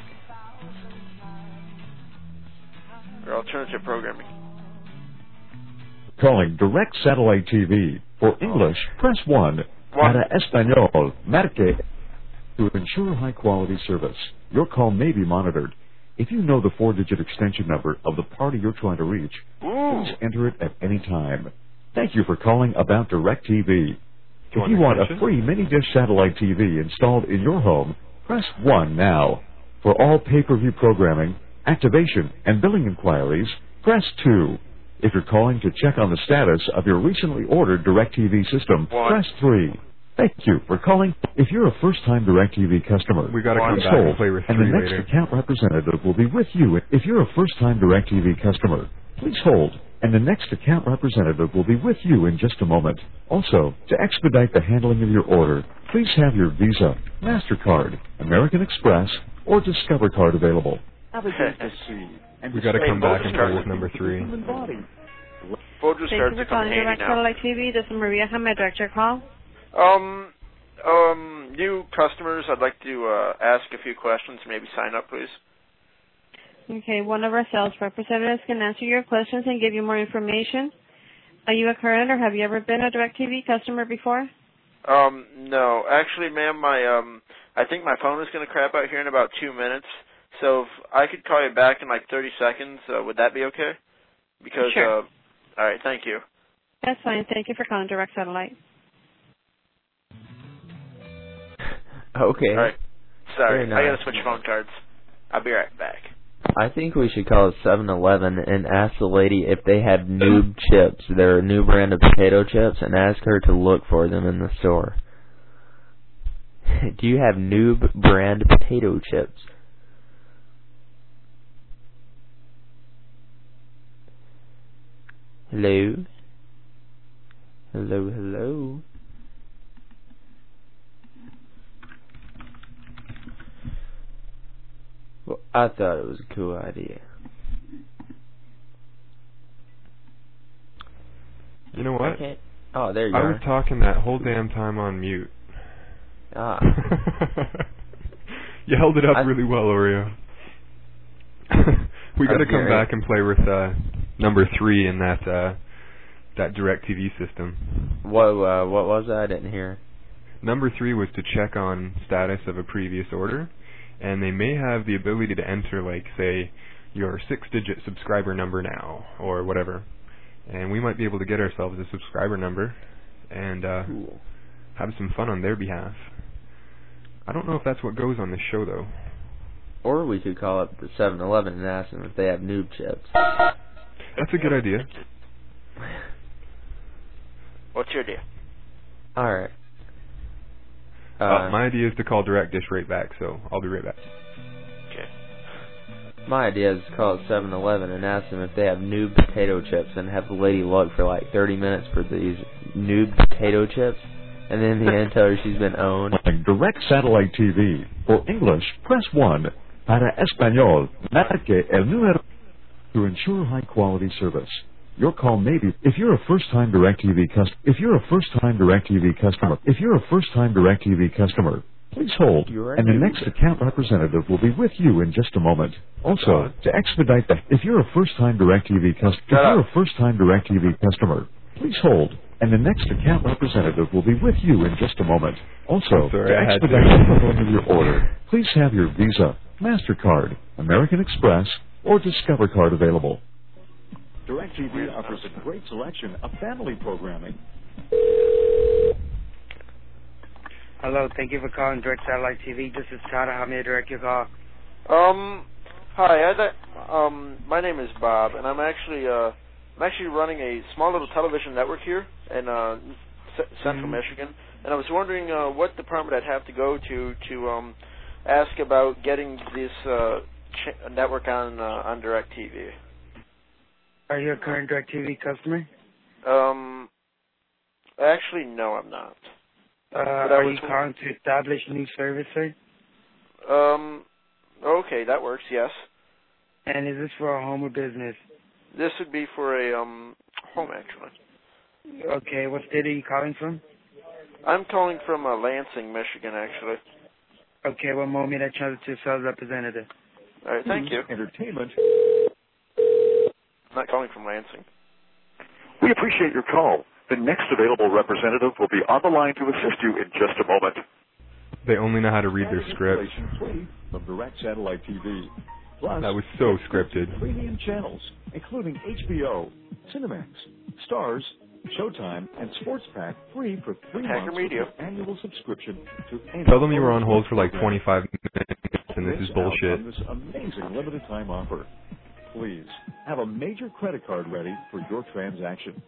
Or alternative programming. Calling Direct Satellite TV. For English, press 1. Para Español, marque. To ensure high-quality service, your call may be monitored. If you know the 4-digit extension number of the party you're trying to reach, please enter it at any time. Thank you for calling about DirecTV. If you want a free mini-dish satellite TV installed in your home, press 1 now. For all pay-per-view programming, activation, and billing inquiries, press 2. If you're calling to check on the status of your recently ordered DirecTV system, press 3. Thank you for calling. If you're a first-time DirecTV customer, we gotta come please back hold, and play with and the 3 next later. account representative will be with you. If you're a first-time DirecTV customer, please hold, and the next account representative will be with you in just a moment. Also, to expedite the handling of your order, please have your Visa, MasterCard, American Express, or Discover card available. We gotta come back and play with number 3. Folgers Thank you for calling Direct Satellite TV. This is Maria. How may I direct your call? New customers, I'd like to ask a few questions. Maybe sign up, please. Okay, one of our sales representatives can answer your questions and give you more information. Are you a current or have you ever been a DirecTV customer before? No. Actually, ma'am, I think my phone is going to crap out here in about 2 minutes. So if I could call you back in like 30 seconds, would that be okay? Because, sure. All right, thank you. That's fine. Thank you for calling Direct Satellite. Okay. All right. Sorry, nice. I got to switch phone cards. I'll be right back. I think we should call 7-Eleven and ask the lady if they have Noob chips. They're a new brand of potato chips, and ask her to look for them in the store. Do you have Noob brand potato chips? Hello? Hello, hello? Well, I thought it was a cool idea. You know what? Oh, there you I are. was talking that whole damn time on mute. Ah. You held it up really well, Oreo. We gotta come back and play with number 3 in that DirecTV system. What was that? I didn't hear. Number 3 was to check on status of a previous order, and they may have the ability to enter, like, say, your 6-digit subscriber number now, or whatever. And we might be able to get ourselves a subscriber number and Cool. have some fun on their behalf. I don't know if that's what goes on this show, though. Or we could call up the 7-Eleven and ask them if they have Noob chips. That's a good idea. What's your idea? Alright. My idea is to call Direct Dish right back, so I'll be right back. Okay. My idea is to call 7-Eleven and ask them if they have noob potato chips and have the lady lug for like 30 minutes for these noob potato chips. And then in the end tell her she's been owned. Direct Satellite TV. For English, press 1. Para Español, marque el número. To ensure high quality service, your call may be. If you're a first-time DirecTV customer, please hold, and the next account representative will be with you in just a moment. Also, to expedite the. If you're a first-time DirecTV customer, please hold, and the next account representative will be with you in just a moment. Also, Sorry, to expedite the fulfillment of your order, please have your Visa, MasterCard, American Express, or Discover card available. DirecTV offers a great selection of family programming. Hello, thank you for calling Direct Satellite TV. This is Todd. How may I direct your call? Hi. My name is Bob, and I'm actually running a small little television network here in Central Michigan, and I was wondering what department I'd have to go to ask about getting this network on DirecTV. Are you a current DirecTV customer? Actually, no, I'm not. Are you calling to establish a new service, sir? Okay, that works, yes. And is this for a home or business? This would be for a home, actually. Okay, what state are you calling from? I'm calling from Lansing, Michigan, actually. Okay, one moment, I transfer to a sales representative. All right, thank you. Entertainment. I'm not calling from Lansing. We appreciate your call. The next available representative will be on the line to assist you in just a moment. They only know how to read their scripts. From Direct Satellite TV. Plus, That was so scripted. premium channels, including HBO, Cinemax, Stars, Showtime, and Sports Pack, free for 3 Hacker months Media. with your annual subscription to any Tell them you were on hold for like 25 minutes and this is Miss out bullshit. on this amazing limited time offer. Please have a major credit card ready for your transaction.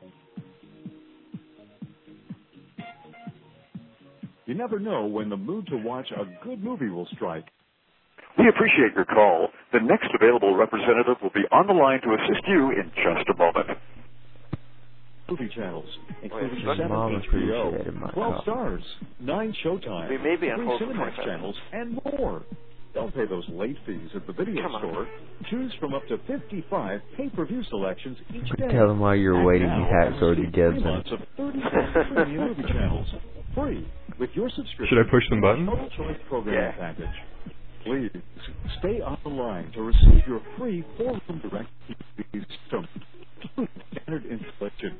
You never know when the mood to watch a good movie will strike. We appreciate your call. The next available representative will be on the line to assist you in just a moment. Movie channels, including Wait, 7 Mom appreciated my HBO, 12 call. Stars, 9 Showtime, We may be on 3 hold for Cinemax 25 channels, and more. Don't pay those late fees at the video Come on. store. Choose from up to 55 pay-per-view selections each day. Tell them while you're And waiting, now, you hacksaw receive Gibson. 3 months of 37 premium movie channels, free, with your subscription. Should I push some buttons? Total Choice programming package. Please stay on the line to receive your free 4-room DirecTV system, including standard installation.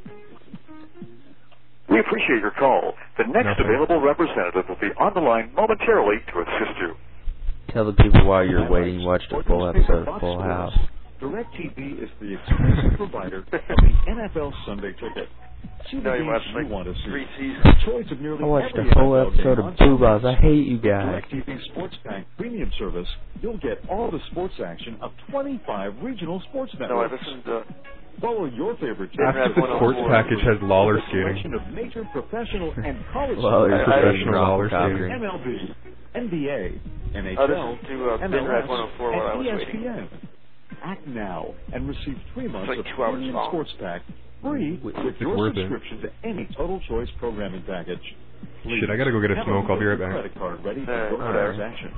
We appreciate your call. The next Nothing. available representative will be on the line momentarily to assist you. Tell the people while you're waiting, watch the full episode of Full House. DirecTV is the exclusive provider of the NFL Sunday Ticket. See the No, you games watched you like want to see. 3 seasons. The choice of nearly I watched every the whole NFL game episode on of Blue Balls. I Sunday. hate you guys. DirecTV Sports Pack Premium Service, you'll get all the sports action of 25 regional sports No, I networks. listened to... Follow your favorite After the sports package has Lawler skating. selection of major professional and college Lawler sports, professional Lawler skating. MLB, NBA, I NHL, listened to MLS, Binrad 104 while I was and waiting. ESPN. Act now and receive 3 months like of 2 hours premium long. sports pack free with It's your worth it. subscription to any Total Choice programming package. Please Shit, I gotta go get a have smoke. I'll be right back. credit card ready for Alright, your whatever. transaction.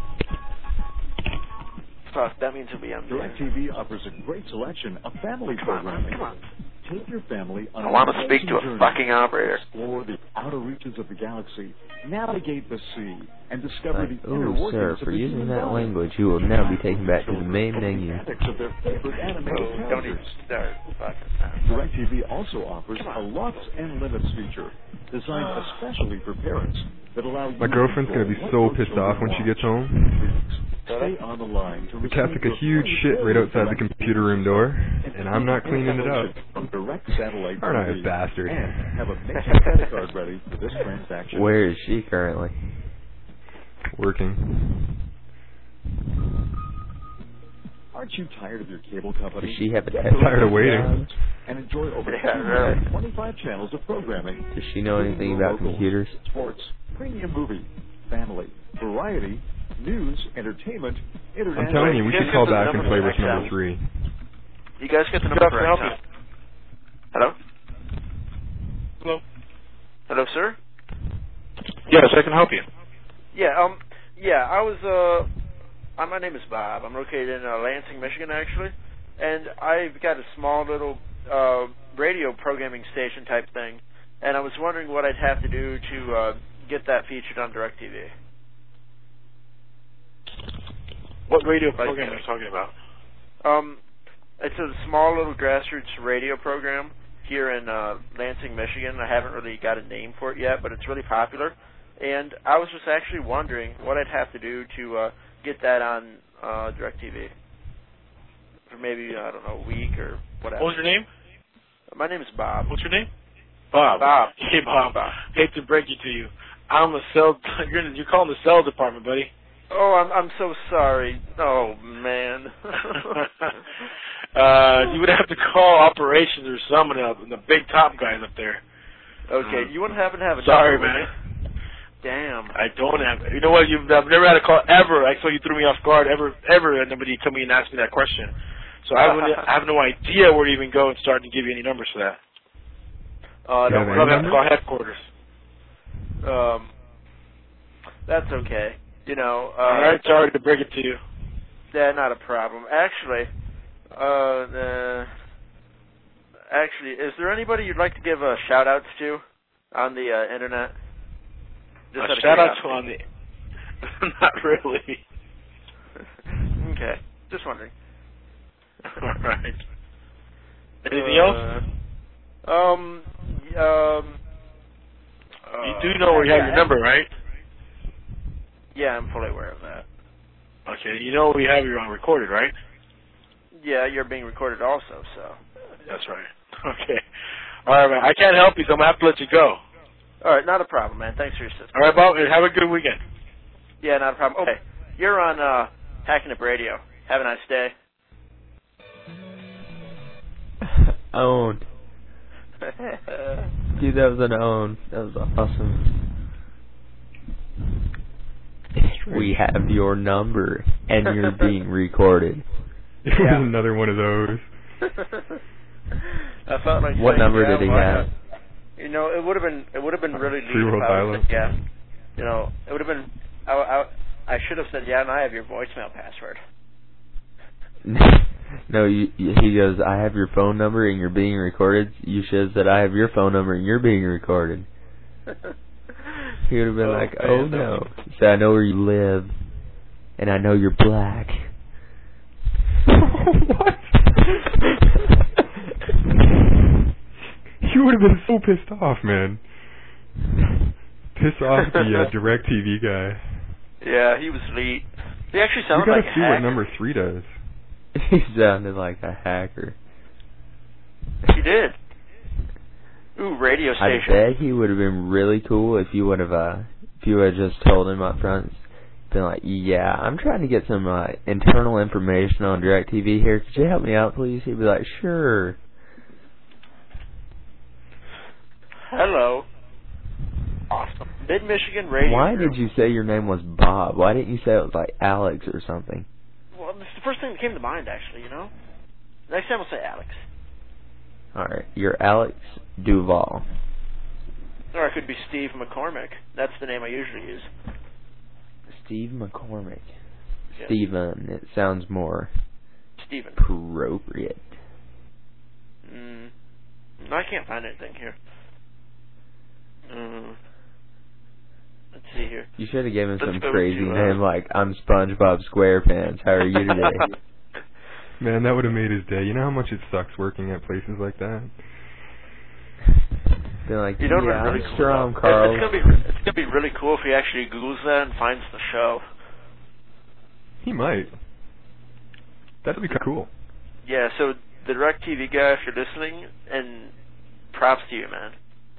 Fuck, that means it'll be on there. DirecTV offers a great selection of family programming. Come on. Take your family on I want to an speak to a amazing journey. fucking operator. Explore the outer reaches of the galaxy, navigate the sea, and discover Like, the inner ooh, workings sir, of for the using human that body. language, you will now be taken back to the main menu. Antics of their favorite animated Oh, don't even characters. start. Fucking DirecTV also offers a Lots and Limits feature designed especially for parents that allow you My girlfriend's gonna be so pissed off when she gets home. Stay on the line to The cat took a receive huge your shit right outside the computer room door, and I'm not cleaning it up. From Direct Satellite Aren't I a TV. bastard? And have a major credit card ready for this transaction. Where is she currently? Working. Aren't you tired of your cable company? Does she have a I'm tired of waiting. and enjoy over really. 25 channels of programming. Does she know anything about computers? Sports, premium movie, family, variety, news, entertainment, internet. I'm telling you, we should call back and play with XM. number 3. You guys get the number for XM. Hello? Hello? Hello, sir? Yes, I can help you. Yeah, I was, my name is Bob. I'm located in Lansing, Michigan, actually. And I've got a small little radio programming station type thing. And I was wondering what I'd have to do to get that featured on DirecTV. What radio program are you talking about? It's a small little grassroots radio program here in Lansing, Michigan. I haven't really got a name for it yet, but it's really popular. And I was just actually wondering what I'd have to do to get that on DirecTV for maybe, I don't know, a week or whatever. What was your name? My name is Bob. What's your name? Bob. Bob. Hey, Bob. Hate to break it to you. I'm a cell. You're calling the cell department, buddy. Oh, I'm so sorry. Oh, man. You would have to call operations or someone else, and the big top guys up there. Okay, you wouldn't happen to have a Sorry, number, man. would you? Damn. I don't have. You know what? I've never had a call ever. I saw you threw me off guard ever. And nobody come in and asked me that question. So I have no idea where to even go and start and give you any numbers for that. I'll have to call headquarters. That's okay. You know. All right, sorry to break it to you. Yeah, not a problem. Actually, is there anybody you'd like to give shout-outs to on the internet? A shout-out to on the... Not really. Okay, just wondering. All right. Anything else? You do know where you have your number, right? Yeah, I'm fully aware of that. Okay, you know we have you on recorded, right? Yeah, you're being recorded also, so. That's right. Okay. All right, man. I can't help you, so I'm going to have to let you go. All right, not a problem, man. Thanks for your assistance. All right, Bob. Have a good weekend. Yeah, not a problem. Okay, you're on Hacking Up Radio. Have a nice day. Owned. Dude, that was an own. That was awesome. We have your number, and you're being recorded. It was another one of those. I felt like what number did he have? You know, it would have been really neat Free-roll if I would have said dial-up. yeah. You know, it would have been. I should have said yeah, and I have your voicemail password. No, he goes, I have your phone number and you're being recorded. You should have said, I have your phone number and you're being recorded. He would have been like, oh no. He said, I know where you live, and I know you're black. What? You would have been so pissed off, man. Piss off the DirecTV guy. Yeah, he was elite. He actually You sounded gotta like a see hacker. what number 3 does. He sounded like a hacker. He did. Ooh, radio I station. bet he would have been really cool if you would have just told him up front, been like, yeah, I'm trying to get some internal information on DirecTV here. Could you help me out, please? He'd be like, sure. Hello. Awesome. Mid-Michigan Radio. Why Group. did you say your name was Bob? Why didn't you say it was like Alex or something? Well, it's the first thing that came to mind, actually, you know? Next time we'll say Alex. Alright, you're Alex Duval. Or it could be Steve McCormick. That's the name I usually use. Steve McCormick. Yeah. Steven, it sounds more Steven. appropriate. I can't find anything here. Let's see here. You should have given some Let's go crazy to, name like, I'm SpongeBob SquarePants. How are you today? Man, that would have made his day. You know how much it sucks working at places like that? They're like, You know yeah, what's really I'm cool? strong, It's Carl. gonna be really cool if he actually Googles that and finds the show. He might. That'd be cool. Yeah, so the DirecTV guy, if you're listening, and props to you, man.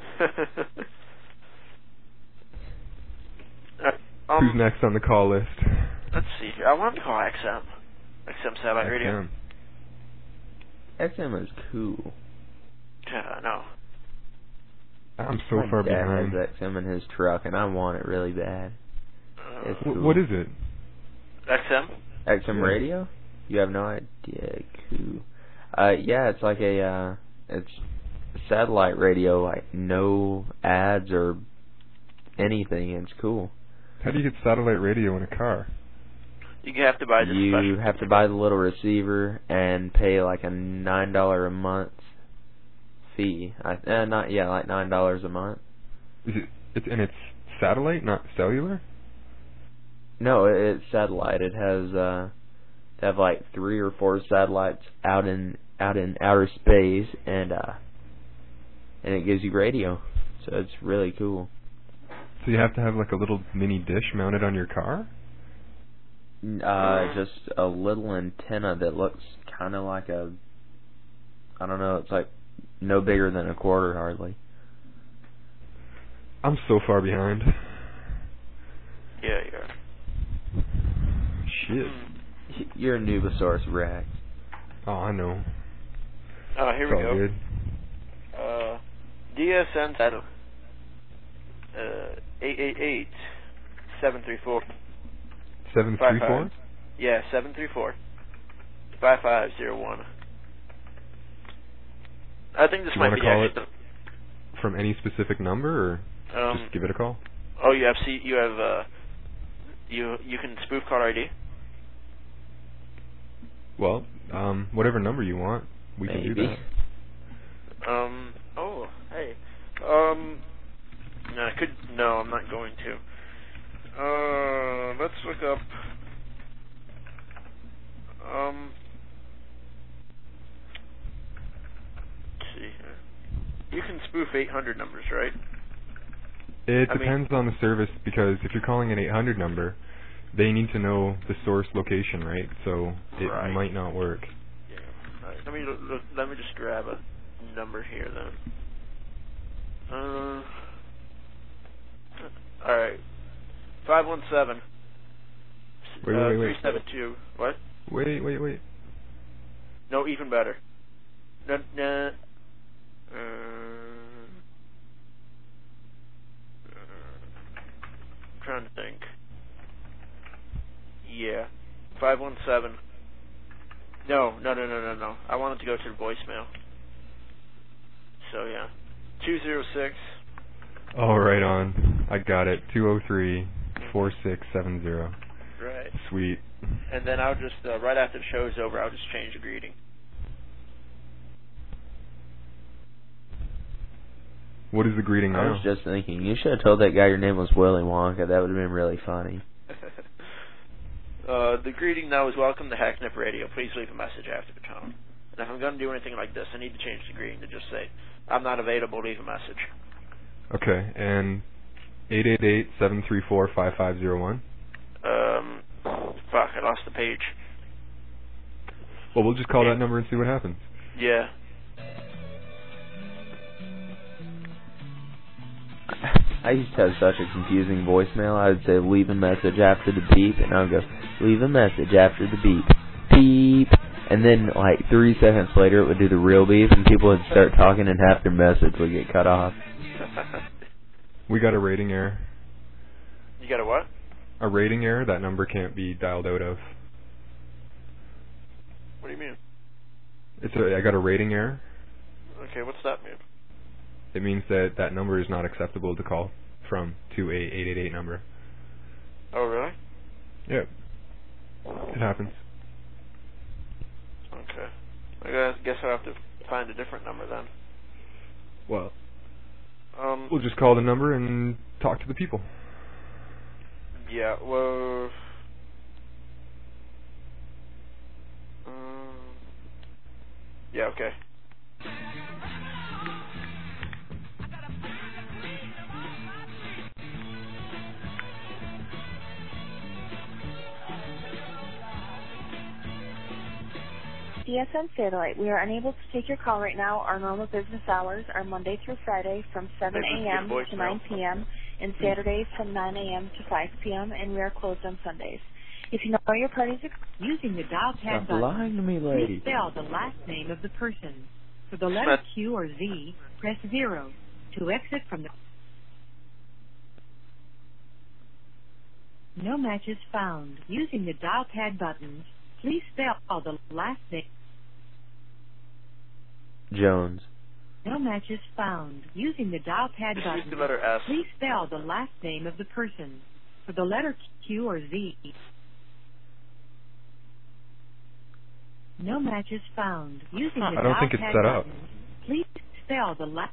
Who's next on the call list? Let's see here. I wanted to call XM. XM Satellite Radio. XM is cool. No. I'm so My far dad behind. has XM in his truck, and I want it really bad. It's cool. What is it? XM? XM radio? You have no idea. Cool. Yeah, it's like it's satellite radio, like no ads or anything. It's cool. How do you get satellite radio in a car? You have to buy this You special have to buy the little receiver and pay like a $9 a month fee. Like $9 a month. Is it? It's satellite, not cellular. No, it's satellite. It has they have like 3 or 4 satellites out in outer space, and it gives you radio. So it's really cool. So you have to have like a little mini dish mounted on your car? Just a little antenna that looks kind of like I don't know, it's like no bigger than a quarter hardly. I'm so far behind. Yeah, you are. Shit. You're a Nubasaurus Rex. Oh, I know. Oh, here It's we all go. good. DSN title 888 734. 734? Yeah, 734 5501. I think this You might wanna be call actually From any specific number, or just give it a call? Oh, you have you can spoof caller ID? Well, whatever number you want, we can do that. Oh, hey. No, I'm not going to. Let's look up. Let's see here. You can spoof 800 numbers, right? It depends on the service, because if you're calling an 800 number, they need to know the source location, right? So it might not work. Yeah. All right. Let me just grab a number here then. All right. 517. Wait. 372. What? Wait. No, even better. Trying to think. Yeah. 517. No. I wanted to go to the voicemail. So, yeah. 206. Oh, right on. I got it. 203-4670. Right. Sweet. And then I'll just, right after the show's over, I'll just change the greeting. What is the greeting now? I was just thinking, you should have told that guy your name was Willy Wonka. That would have been really funny. The greeting now is welcome to Hacknip Radio. Please leave a message after the tone. And if I'm going to do anything like this, I need to change the greeting to just say, I'm not available, leave a message. Okay, and 888-734-5501? Fuck, I lost the page. Well, we'll just call that number and see what happens. Yeah. I used to have such a confusing voicemail. I would say, leave a message after the beep, and I would go, leave a message after the beep. Beep. And then, like, 3 seconds later, it would do the real beep, and people would start talking, and half their message would get cut off. We got a rating error. You got a what? A rating error. That number can't be dialed out of. What do you mean? I got a rating error. Okay, what's that mean? It means that number is not acceptable to call from to a 888 number. Oh, really? Yep. It happens. Okay. I guess I'll have to find a different number then. Well, we'll just call the number and talk to the people. Yeah, well... yeah, okay. DSN Satellite, we are unable to take your call right now. Our normal business hours are Monday through Friday from 7 a.m. to 9 p.m. and Saturdays from 9 a.m. to 5 p.m. and we are closed on Sundays. If you know your party's using the dial pad Stop lying to me, lady. please spell the last name of the person. For the letter Q or Z, press 0. To exit from the... No matches found. Using the dial pad buttons, please spell the last name. Jones. No matches found. Using the dial pad buttons, the letter S. please spell the last name of the person. For the letter Q or Z, no matches found. Using the I don't think it's set up. buttons, please spell the last...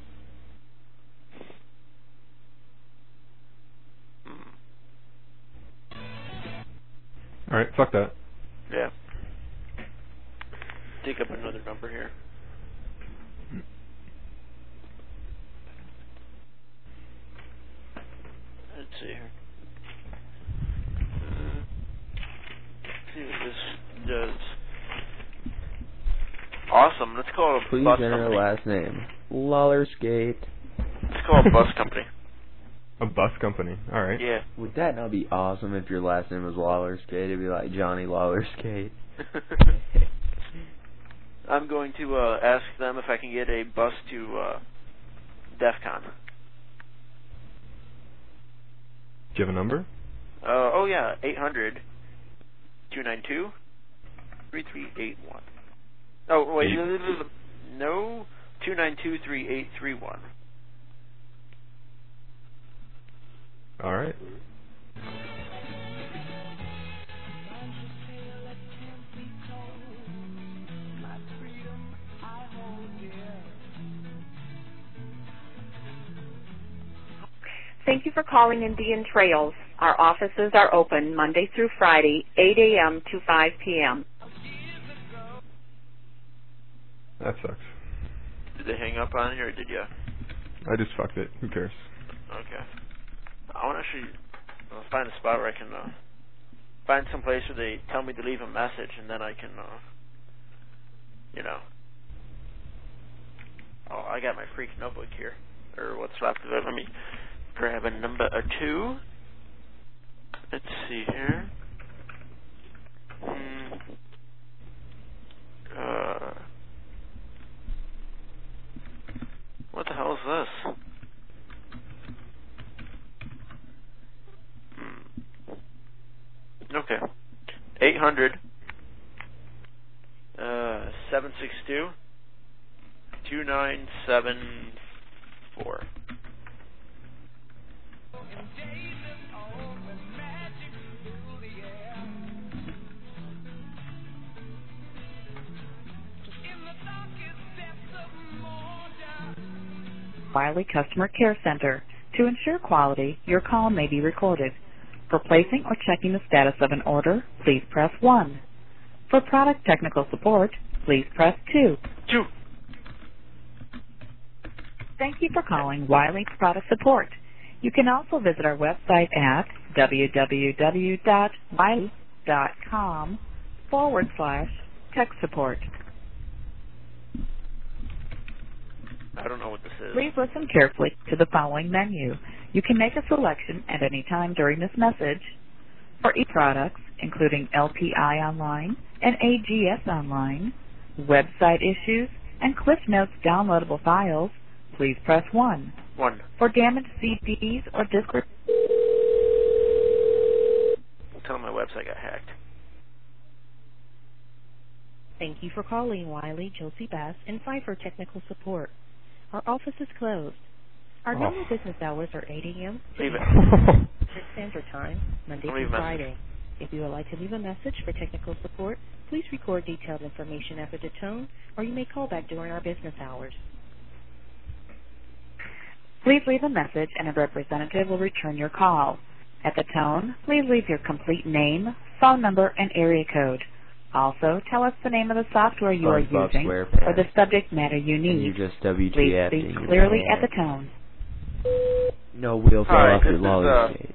Alright, fuck that. Yeah. Take up another number here. Let's see here. Let's see what this does. Awesome. Let's call it a Please bus enter company. last name. Lollerskate. Let's call it a bus company. A bus company. Alright. Yeah. Would that not be awesome if your last name was Lollerskate? It'd be like Johnny Lollerskate. I'm going to ask them if I can get a bus to DEF CON. Do you have a number? Oh yeah, 800-292-3381. Oh wait, no, 292-3831. All right. Thank you for calling Indian Trails. Our offices are open Monday through Friday, 8 a.m. to 5 p.m. That sucks. Did they hang up on you, or did you? I just fucked it. Who cares? Okay. I want to actually find a spot where I can find some place where they tell me to leave a message, and then I can, Oh, I got my freak notebook here, or what's left of it. Let me grab a number or two. Let's see here. What the hell is this? Okay. 800 762 2974. Wiley Customer Care Center. To ensure quality, your call may be recorded. For placing or checking the status of an order, please press 1. For product technical support, please press 2. 2. Thank you for calling Wiley Product Support. You can also visit our website at www.wiley.com/tech support. I don't know what this is. Please listen carefully to the following menu. You can make a selection at any time during this message. For e-products, including LPI Online and AGS Online, website issues, and Cliff Notes downloadable files, please press 1. 1. For damaged CDs or discs, Tell them my website got hacked. Thank you for calling Wiley, Josie Bass, and Pfeiffer Technical Support. Our office is closed. Our normal business hours are 8 a.m. to Leave it. Standard Time, Monday Leave through a message. Friday. If you would like to leave a message for technical support, please record detailed information after the tone, or you may call back during our business hours. please leave a message and a representative will return your call. At the tone, please leave your complete name, phone number, and area code. Also, tell us the name of the software you are using or the subject matter you need. You just Please WTF'd speak in your clearly head. at the tone. No wheel fell Hi, off this your is, lolly.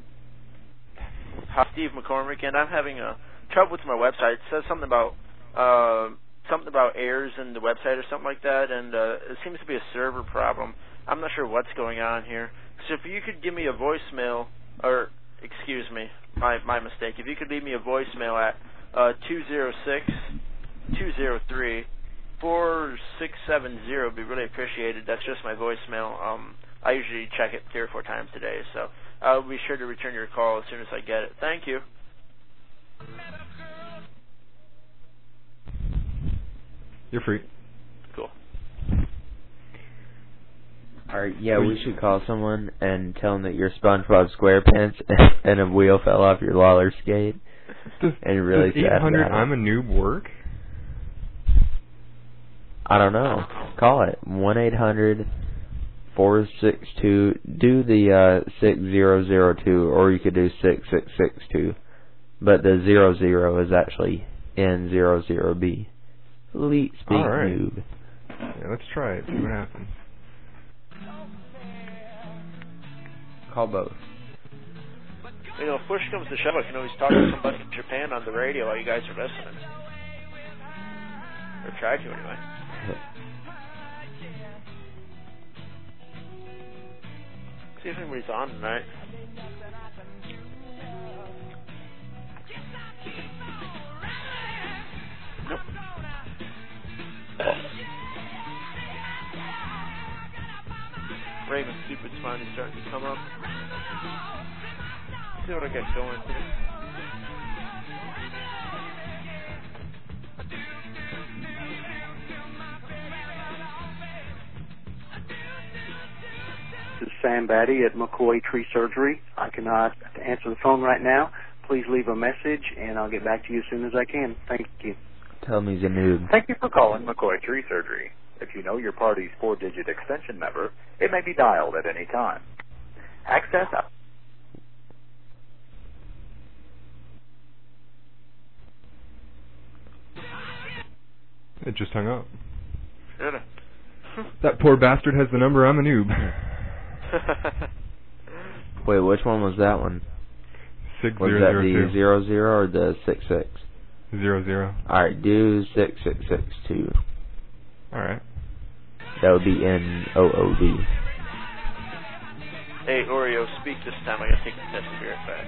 Steve McCormick, and I'm having trouble with my website. It says something about errors in the website or something like that, and it seems to be a server problem. I'm not sure what's going on here. So if you could give me a voicemail, or excuse me, my mistake. If you could leave me a voicemail at 206-203-8255, 4670 would be really appreciated. That's just my voicemail. I usually check it 3 or 4 times a day, so I'll be sure to return your call as soon as I get it. Thank you. You're free. Cool. Alright, yeah, we should call someone and tell them that you're SpongeBob SquarePants and a wheel fell off your roller skate. And really sad 800 about it. I'm a noob work? I don't know. Call it 1-800-462. Do the 6002, or you could do 6662. But the 00 is actually N00B. Elite Speak Noob. Yeah, let's try it. See what happens. Call both. You know, if push comes to shove, I can always talk to somebody in Japan on the radio while you guys are listening. Or try to, anyway. See if anybody's on tonight. Nope. Raven's stupid spine is starting to come up. See what I got going here. This is Sam Batty at McCoy Tree Surgery. I cannot answer the phone right now. Please leave a message, and I'll get back to you as soon as I can. Thank you. Tell him he's a noob. Thank you for calling McCoy Tree Surgery. If you know your party's 4-digit extension number, it may be dialed at any time. Access up. It just hung up. Really? That poor bastard has the number. I'm a noob. Wait, which one was that one? 6002. Was that the 00 or the 66? 00. Alright, do 6662. Alright. That would be NOOB. Hey, Oreo, speak this time. I gotta take the test and be right back.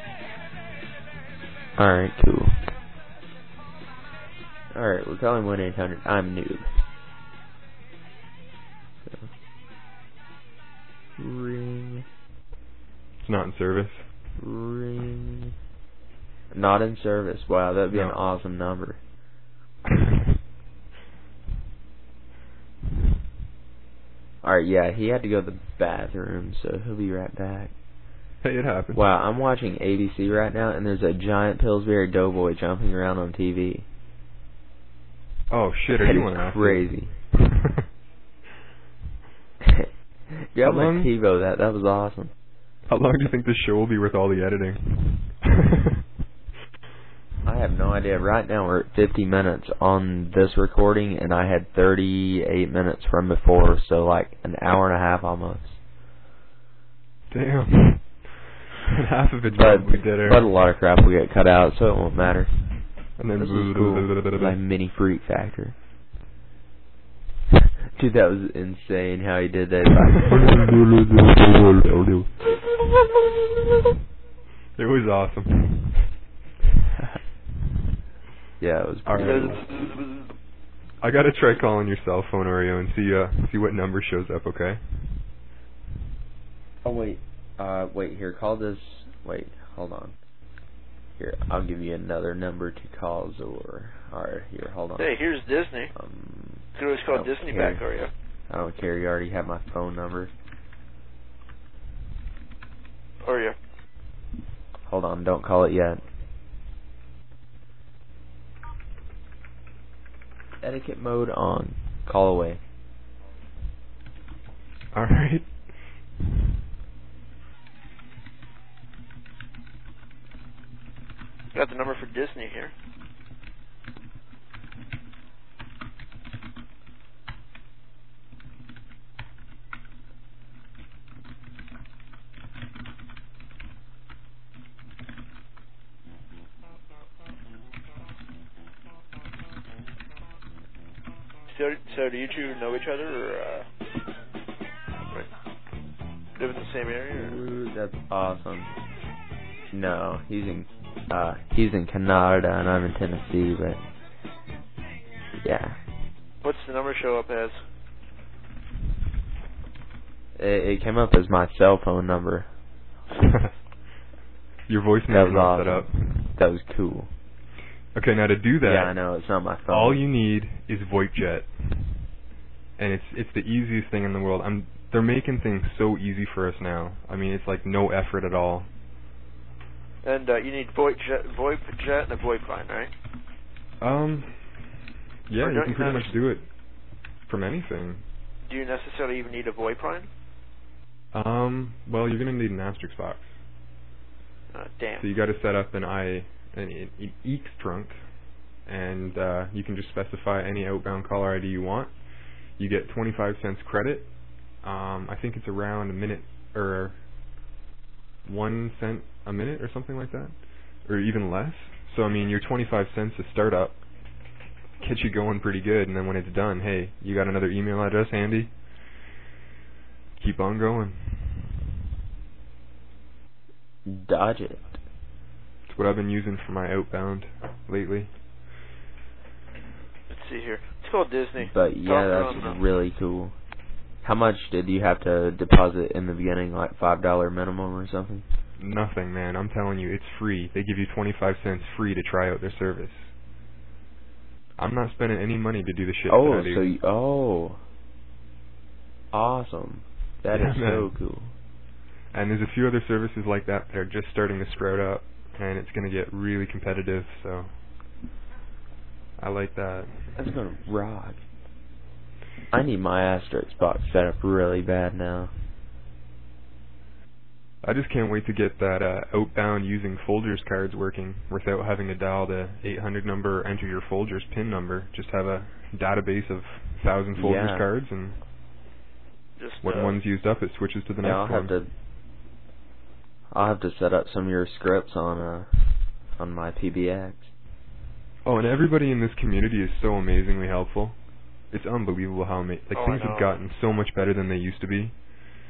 Alright, cool. Alright, we're calling 1-800. I'm noob. So. Ring. It's not in service. Ring. Not in service. Wow, that'd be an awesome number. Alright, yeah, he had to go to the bathroom, so he'll be right back. Hey, it happens. Wow, I'm watching ABC right now, and there's a giant Pillsbury Doughboy jumping around on TV. Oh, shit, are you on that? Crazy. Yeah, I'm like TiVo that. That was awesome. How long do you think this show will be with all the editing? I have no idea. Right now we're at 50 minutes on this recording, and I had 38 minutes from before, so like an hour and a half almost. Damn. Half of it's probably dead air. But a lot of crap will get cut out, so it won't matter. And then this is cool. Like mini freak factor. Dude, that was insane how he did that. It was awesome. Yeah, it was pretty cool. I gotta try calling your cell phone, Oreo, and see what number shows up, okay? Oh, wait. Wait, here, call this. Wait, hold on. Here, I'll give you another number to call Zor. Alright, here, hold on. Hey, here's Disney. Could always call Disney back, Oreo. I don't care, you already have my phone number. Oreo. Hold on, don't call it yet. Etiquette mode on. Call away. Alright. Got the number for Disney here. So do you two know each other, or live in the same area? Ooh, that's awesome. No, he's in Canada and I'm in Tennessee, but yeah. What's the number show up as? It came up as my cell phone number. Your voicemail was awesome. set up. That was cool. Okay, now to do that, yeah, I know, it's not my phone. all you need is VoIPjet. And it's the easiest thing in the world. They're making things so easy for us now. I mean, it's like no effort at all. And you need VoIPjet and a VoIP line, right? Yeah, you can pretty much do it from anything. Do you necessarily even need a VoIP line? Well, you're going to need an asterisk box. Damn. So you got to set up an EEX trunk, and you can just specify any outbound caller ID you want. You get 25 cents credit. I think it's around a minute or 1 cent a minute or something like that, or even less. So I mean, your 25 cents to start up gets you going pretty good, and then when it's done, hey, you got another email address handy? Keep on going. Dodge it. It's what I've been using for my outbound lately. Let's see here. It's called Disney. But yeah, that's really cool. How much did you have to deposit in the beginning, like $5 minimum or something? Nothing, man. I'm telling you, it's free. They give you 25 cents free to try out their service. I'm not spending any money to do the shit that I do. Awesome. That is so cool. And there's a few other services like that that are just starting to sprout up, and it's going to get really competitive, so I like that. That's going to rock. I need my asterisk box set up really bad now. I just can't wait to get that outbound using Folgers cards working without having to dial the 800 number or enter your Folgers PIN number. Just have a database of 1,000 Folgers cards, and just, when one's used up, it switches to the next one. I'll have to set up some of your scripts on my PBX. Oh, and everybody in this community is so amazingly helpful. It's unbelievable how things have gotten so much better than they used to be.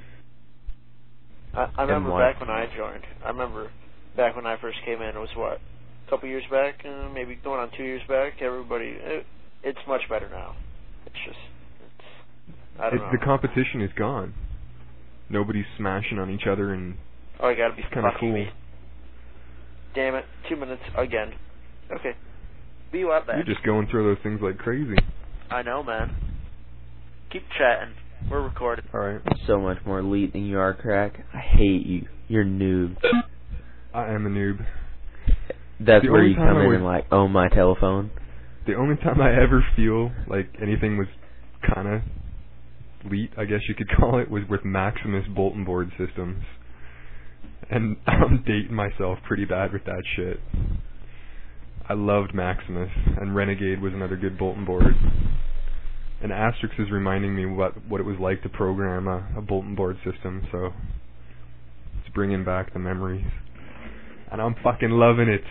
I remember back when I joined. I remember back when I first came in. It was what, a couple years back, maybe going on 2 years back. Everybody, it's much better now. It's just, I don't know. The competition is gone. Nobody's smashing on each other, and you gotta be kind of cool. Me. Damn it! 2 minutes again. Okay, be right back. You're just going through those things like crazy. I know, man. Keep chatting. We're recording. Alright. So much more elite than you are, Crack. I hate you. You're a noob. I am a noob. That's where you come in and like, oh, my telephone. The only time I ever feel like anything was kind of elite, I guess you could call it, was with Maximus bulletin board systems. And I'm dating myself pretty bad with that shit. I loved Maximus, and Renegade was another good bulletin board. And Asterix is reminding me what it was like to program a bulletin board system, so it's bringing back the memories. And I'm fucking loving it.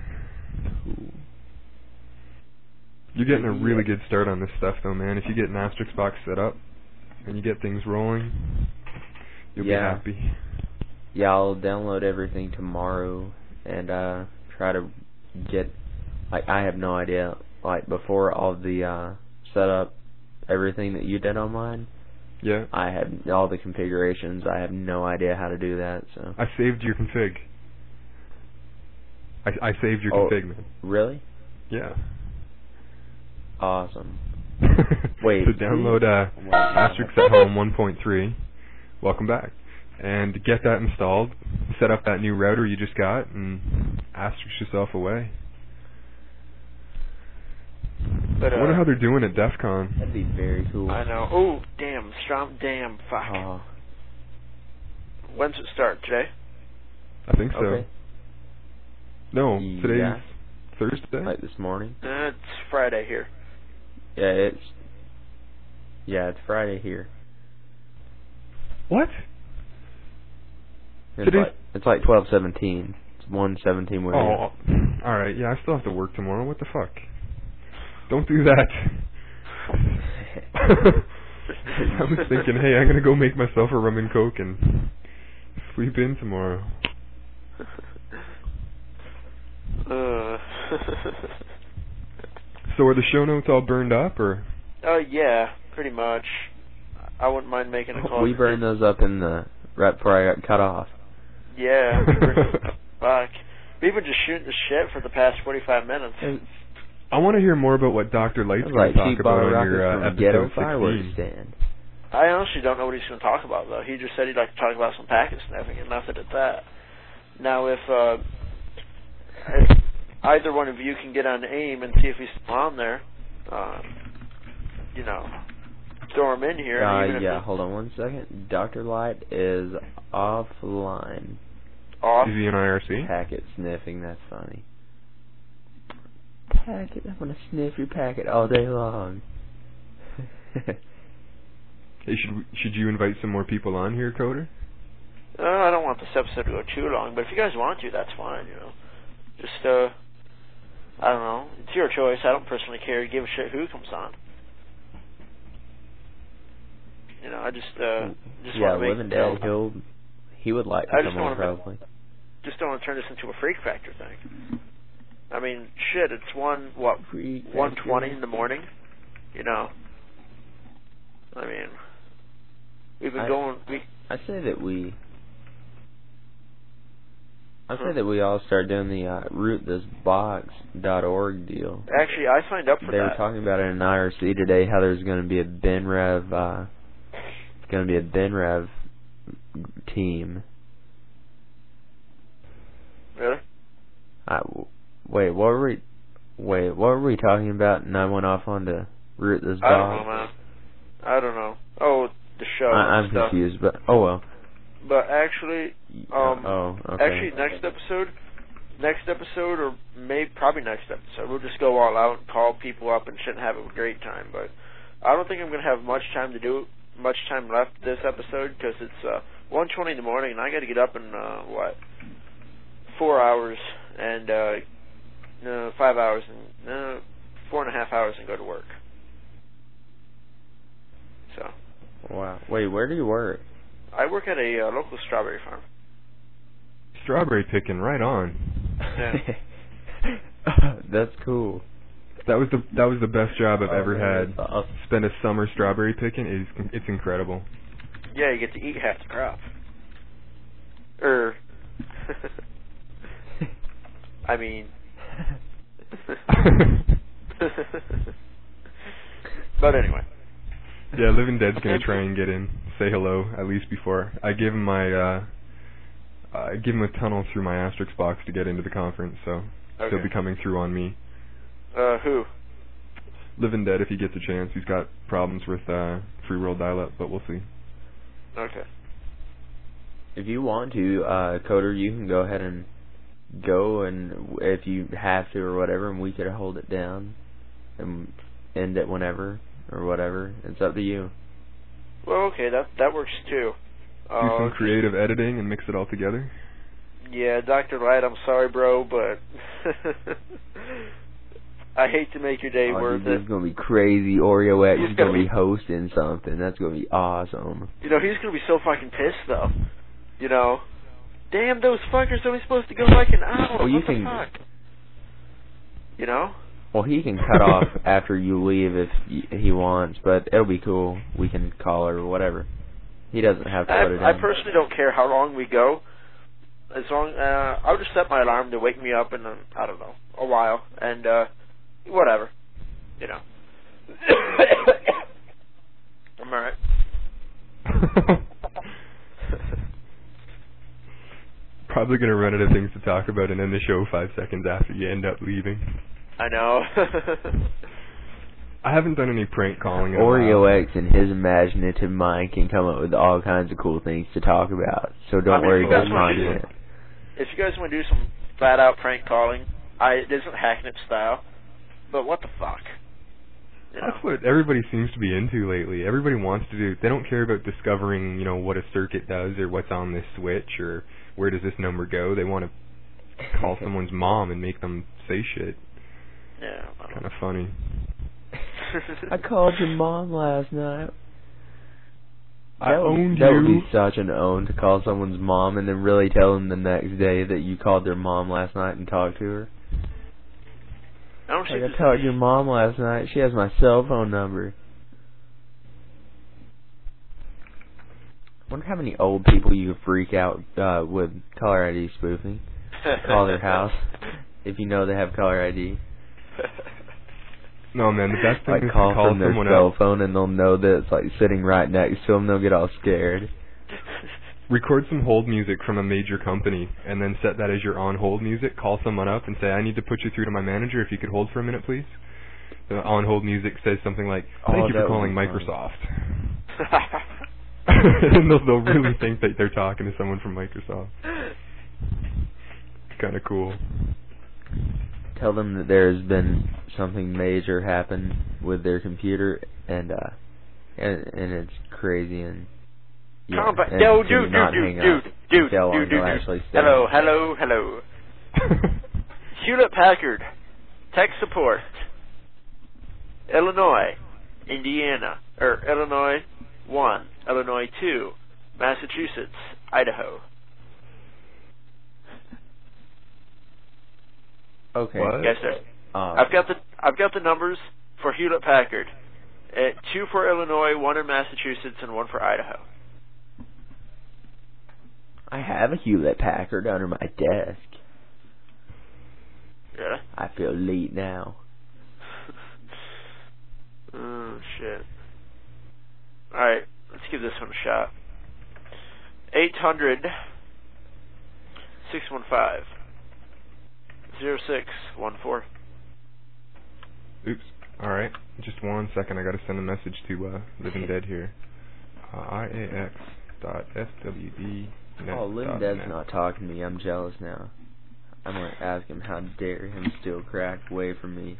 You're getting a really good start on this stuff, though, man. If you get an Asterix box set up and you get things rolling, you'll be happy. Yeah, I'll download everything tomorrow and try to get, like, I have no idea, like, before all the setup, everything that you did on mine. Yeah. I had all the configurations. I have no idea how to do that, so. I saved your config. I saved your config, man. Really? Yeah. Awesome. Wait. So download Asterix at Home 1.3. Welcome back. And get that installed. Set up that new router you just got, and Asterix yourself away. But, I wonder how they're doing at DEF CON. That'd be very cool. I know. Oh, damn. Damn. Fuck. When's it start? Today? I think so. Okay. No, today's Thursday? Like this morning? It's Friday here. Yeah, it's Friday here. What? It's like 12:17. It's 1:17 where Oh, alright. Yeah, I still have to work tomorrow. What the fuck? Don't do that. I was thinking, hey, I'm gonna go make myself a rum and coke and sleep in tomorrow. So are the show notes all burned up, or? Yeah, pretty much. I wouldn't mind making a call. We burned those up in the right before I got cut off. Yeah. Fuck. We've been just shooting the shit for the past 45 minutes. I want to hear more about what Dr. Light's going to talk about on your episode 16. Stand. I honestly don't know what he's going to talk about, though. He just said he'd like to talk about some packet sniffing, and nothing at that. Now, if either one of you can get on AIM and see if he's still on there, throw him in here. Yeah, hold on one second. Dr. Light is offline. Off? Is he in IRC? Packet sniffing, that's funny. Packet, I want to sniff your packet all day long. Hey, should you invite some more people on here, Coder? I don't want this episode to go too long, but if you guys want to, that's fine, Just, I don't know. It's your choice. I don't personally care. Give a shit who comes on. I just want to make Living Dead, he would like to come on, probably. Just don't want to turn this into a Freak Factor thing. I mean, shit, it's 1:20 in the morning, I mean, we've been going. I say that we all start doing the rootthisbox.org deal. Actually, I signed up for that. They were talking about it in IRC today, how there's going to be a BenRev, team. Really? What were we talking about? And I went off onto Root This Box. I don't know, man. I don't know. Oh, the show. I'm confused, but oh well. But actually, okay. Actually, next episode, or probably next episode, we'll just go all out and call people up and shit and have a great time. But I don't think I'm gonna have much time left this episode because it's 1:20 in the morning and I got to get up in 4 hours and 5 hours and 4.5 hours and go to work. So. Wow. Wait, where do you work? I work at a local strawberry farm. Strawberry picking, right on. Yeah. That's cool. That was the best job I've ever had. Spend a summer strawberry picking. It's incredible. Yeah, you get to eat half the crop. I mean. But anyway. Yeah, Living Dead's gonna try and get in, say hello at least before I give him my. I give him a tunnel through my asterisk box to get into the conference, so he'll be coming through on me. Who? Living Dead, if he gets a chance. He's got problems with free world dial-up, but we'll see. Okay. If you want to, Coder, you can go ahead and go, and if you have to or whatever, and we could hold it down and end it whenever or whatever. It's up to you. Well, okay, that works too. Do some creative editing and mix it all together? Yeah, Dr. Light, I'm sorry, bro, but I hate to make your day worth it. It's going to be crazy. Oreo X is going to be hosting something. That's going to be awesome. He's going to be so fucking pissed, though. Damn, those fuckers only supposed to go like an hour. Well, what the fuck? Well, he can cut off after you leave if he wants, but it'll be cool. We can call or whatever. He doesn't have to put it in. I personally don't care how long we go. As long I'll just set my alarm to wake me up in, I don't know, a while. And, whatever. I'm alright. Probably going to run out of things to talk about and end the show 5 seconds after you end up leaving. I know. I haven't done any prank calling in Oreo X and his imaginative mind can come up with all kinds of cool things to talk about. So don't worry about content. If you guys want to do some flat-out prank calling, it isn't Hacknet style, but what the fuck? That's what everybody seems to be into lately. Everybody wants to do. They don't care about discovering, what a circuit does or what's on this switch or where does this number go. They want to call someone's mom and make them say shit. Yeah. Kind of funny. I called your mom last night. That would be such an own to call someone's mom and then really tell them the next day that you called their mom last night and talked to her. I talked to your mom last night. She has my cell phone number. how many old people you could freak out with caller ID spoofing. Call their house if you know they have caller ID. No, man, the best thing is to call call from their someone cell else. phone and they'll know that it's like sitting right next to them. They'll get all scared. Record some hold music from a major company and then set that as your on-hold music. Call someone up and say, I need to put you through to my manager. If you could hold for a minute, please. The on-hold music says something like, thank you for calling Microsoft. And they'll really think that they're talking to someone from Microsoft. It's kind of cool. Tell them that there's been something major happen with their computer, and it's crazy, and yeah, and no, dude. Hello. Hewlett Packard, tech support, Illinois, Indiana, or Illinois 1, Illinois 2, Massachusetts, Idaho. Okay. What? Yes, sir. I've got the numbers for Hewlett Packard. 2 for Illinois, 1 in Massachusetts, and 1 for Idaho. I have a Hewlett Packard under my desk. Yeah. I feel late now. Oh shit. All right, let's give this one a shot. 800-615-0614. Oops. Alright. Just 1 second. I gotta send a message to Living Dead here. IAX.FWD. Oh, Living Dead's not talking to me. I'm jealous now. I'm going to ask him how dare him steal crack away from me.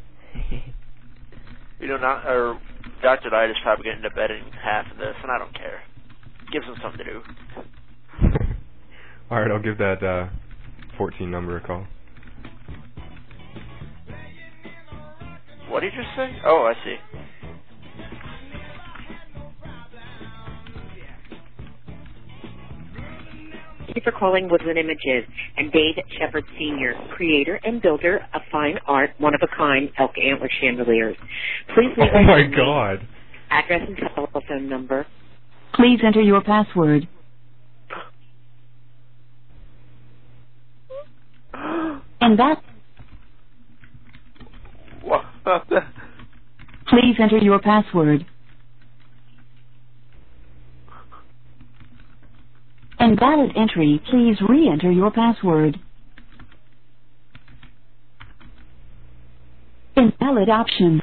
You know, Dr. Knight is probably getting to bed in half of this, and I don't care. Gives him something to do. Alright, I'll give that 14 number a call. What did you just say? Oh, I see. Thank you for calling Woodland Images. I'm Dave Shepard Sr., creator and builder of fine art, one-of-a-kind elk antler chandeliers. Please leave Oh my God. address and telephone number. Please enter your password. And that. What? Please enter your password. Invalid entry. Please re-enter your password. Invalid option.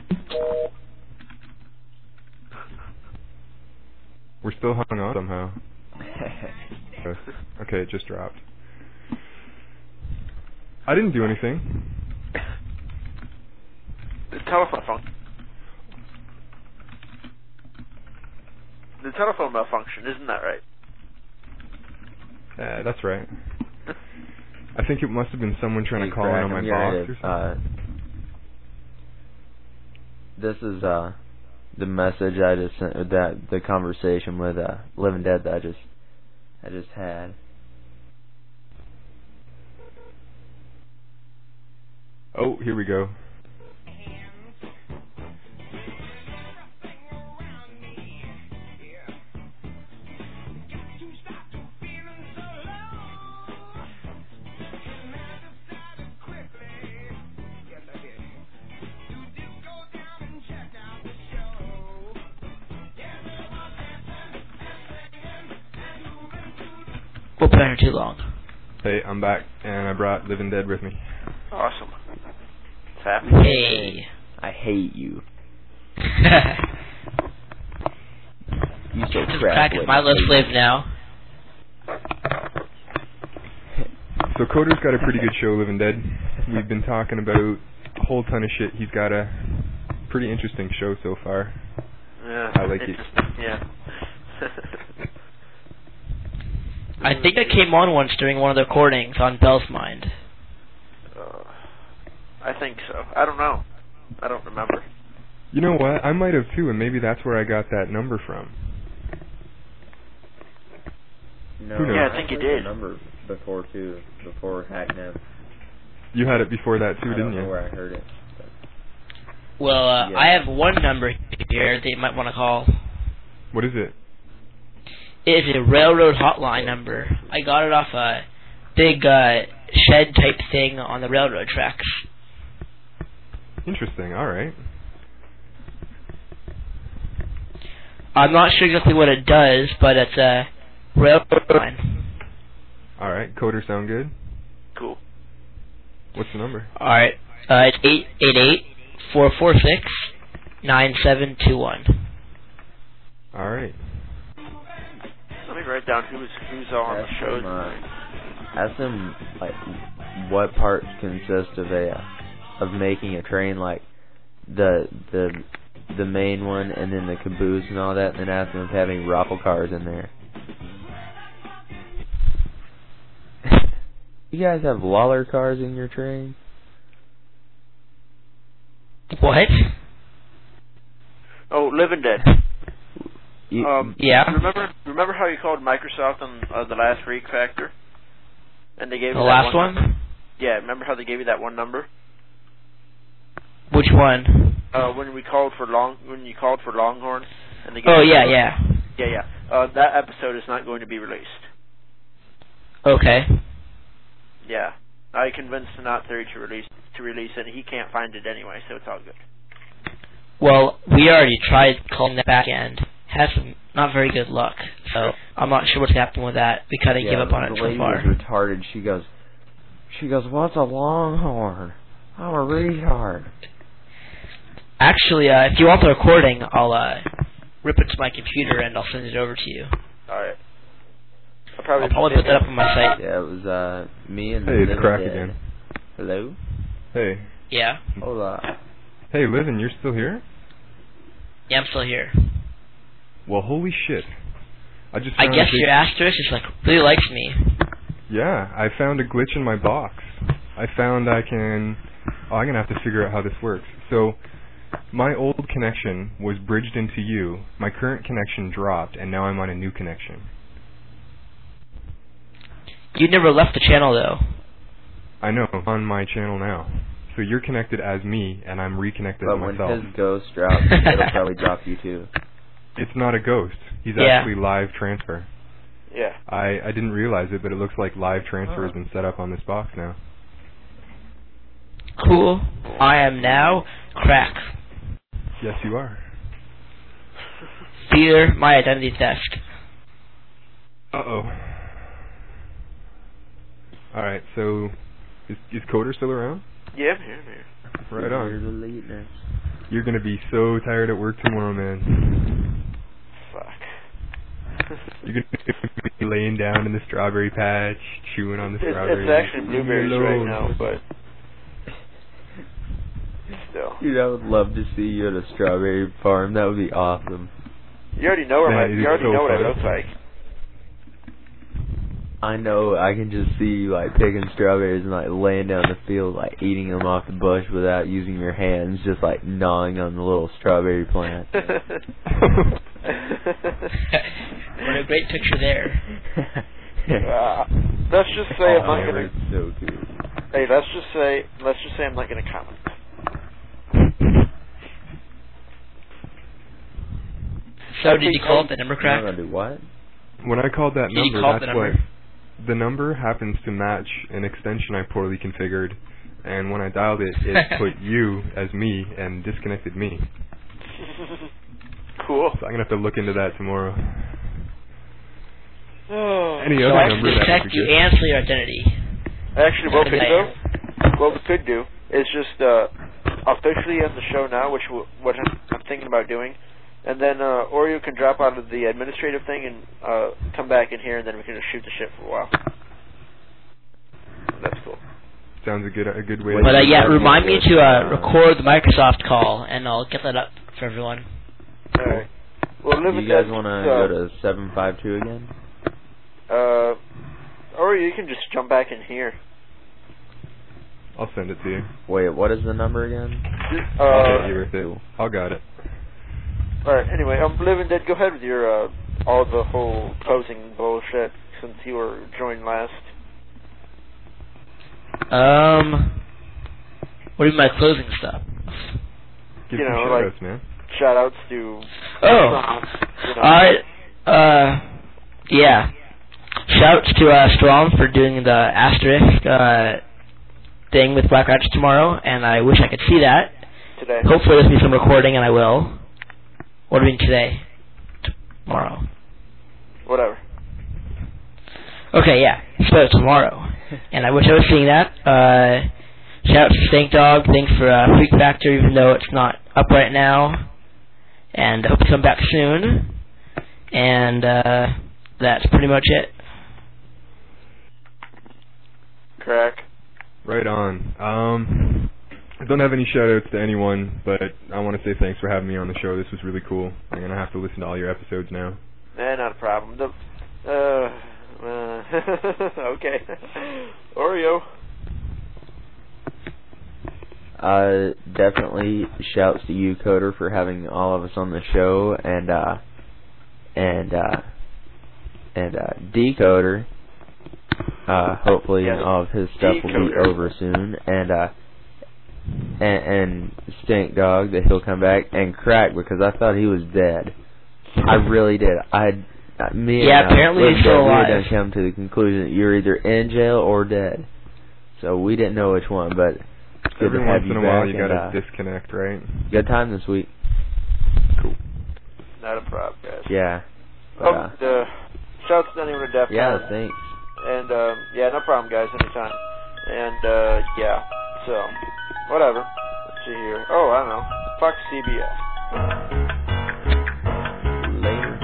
We're still hung on somehow. Okay, it just dropped. I didn't do anything. The telephone malfunction, isn't that right? That's right. I think it must have been someone trying to call in on my box or something. This is the message I just sent, the conversation with Living Dead that I just had. Oh, here we go. We'll plan her too long. Hey, I'm back, and I brought Living Dead with me. Awesome. What's happening? Hey. I hate you. You so Crack is my little slave now. So Coder's got a pretty good show, Living Dead. We've been talking about a whole ton of shit. He's got a pretty interesting show so far. Yeah, I like it. Yeah. I think I came on once during one of the recordings on Bell's Mind. I think so. I don't know. I don't remember. You know what? I might have too, and maybe that's where I got that number from. No, Who knows? Yeah, I think you did. Number before too, before Hacknet. You had it before that too, didn't you? I don't know where I heard it. Well, yeah. I have one number here that you might want to call. What is it? It's a railroad hotline number. I got it off a big shed type thing on the railroad tracks. Interesting. All right. I'm not sure exactly what it does, but it's a railroad line. All right. Coder sound good? Cool. What's the number? All right. It's 888-446-9721. All right. Let me write down who's on the show tonight. Ask them like what parts consist of making a train, like the main one, and then the caboose and all that, and then ask them if having raffle cars in there. You guys have Lawler cars in your train? What? Oh, Living Dead. Yeah. Remember how you called Microsoft on the last Freak Factor, and they gave you the that last one? one? Yeah. Remember how they gave you that one number? Which one? When you called for Longhorn, and they gave Oh you yeah. Yeah. That episode is not going to be released. Okay. Yeah. I convinced Not3 to release it. He can't find it anyway, so it's all good. Well, we already tried calling that back end. Had some not very good luck, so I'm not sure what's happened with that. We kind of give up on it so far. The lady was retarded. She goes, "What's a Longhorn? I'm a retard." Actually, if you want the recording, I'll rip it to my computer and I'll send it over to you. All right. I'll probably put that up on my site. Yeah, it was me and Hey, it's Crack again. Hello? Hey. Yeah? Hola. Hey, Livin, you're still here? Yeah, I'm still here. Well, holy shit. I guess your asterisk just really likes me. Yeah, I found a glitch in my box. I'm gonna have to figure out how this works. So, my old connection was bridged into you, my current connection dropped, and now I'm on a new connection. You never left the channel, though. I know, I'm on my channel now. So you're connected as me, and I'm reconnected as myself. But when his ghost drops, it'll probably drop you too. It's not a ghost. He's actually live transfer. Yeah. I didn't realize it, but it looks like live transfer has been set up on this box now. Cool. I am now Crack. Yes, you are. Fear my identity theft. Uh-oh. Alright, so is Coder still around? Yeah, I'm here. Right on. You're going to be so tired at work tomorrow, man. Fuck. You're going to be laying down in the strawberry patch, chewing on the strawberries. It's actually blueberries right now, but still. Dude, I would love to see you at a strawberry farm. That would be awesome. You already know what I look like. I know. I can just see you like picking strawberries and like laying down the field, like eating them off the bush without using your hands, just like gnawing on the little strawberry plant. What a great picture there. Let's just say I'm not gonna. So good. Hey, let's just say I'm not gonna comment. So did you call up the number, Crack? I'm gonna do what? When I called that number, that's what the number happens to match an extension I poorly configured, and when I dialed it, it put you as me and disconnected me. Cool. So I'm gonna have to look into that tomorrow. Any other I number can detect you and your identity. Actually, what we could do is just officially end the show now, which what I'm thinking about doing. And then Oreo can drop out of the administrative thing and come back in here, and then we can just shoot the shit for a while. That's cool. Sounds a good way. But remind me to record the Microsoft call, and I'll get that up for everyone. All right. Well, you guys want to go to 752 again? Or you can just jump back in here. I'll send it to you. Wait, what is the number again? I'll get you with it. I got it. Alright, anyway, Living Dead, go ahead with your, all the whole closing bullshit, since you were joined last. What do you mean by closing stuff? Give some shout-outs, man. Shout-outs to... Alright, Yeah. Shouts to Strong for doing the asterisk thing with Black Ratchet tomorrow, and I wish I could see that. Today. Hopefully there'll be some recording, and I will. What do you mean today? Tomorrow. Whatever. Okay, yeah. So tomorrow. And I wish I was seeing that. Shout out to Stank Dog. Thanks for Freak Factor, even though it's not up right now. And I hope you come back soon. And that's pretty much it. Crack. Right on. I don't have any shout-outs to anyone, but I want to say thanks for having me on the show. This was really cool. I'm going to have to listen to all your episodes now. Not a problem. Okay. Oreo. Definitely shouts to you, Coder, for having all of us on the show, and Decoder. Hopefully all of his stuff will be over soon, and Stink Dog that he'll come back, and Crack because I thought he was dead. I really did. Apparently he's still alive. We had come to the conclusion that you're either in jail or dead. So we didn't know which one, but it's good every to have once you in a back. while you gotta disconnect, right? Good time this week. Cool. Not a problem, guys. Yeah. Shouts to anyone at DEF CON. Yeah, thanks. And no problem, guys. Anytime. And so whatever. Let's see here. Oh, I don't know. Fuck CBS. Later.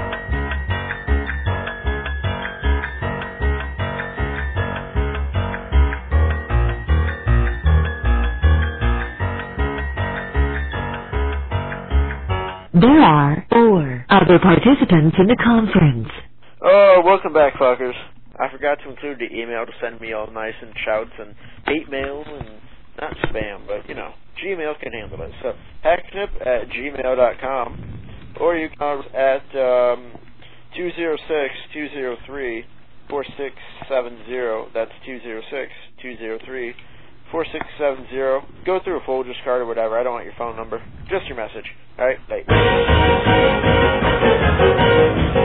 There are 4 other participants in the conference. Oh, welcome back, fuckers. I forgot to include the email to send me all nice and shouts and hate mail and not spam, but, Gmail can handle it. So, hacknip@gmail.com, or you can at 206-203-4670. That's 206-203-4670. Go through a Folgers card or whatever. I don't want your phone number. Just your message. All right, bye.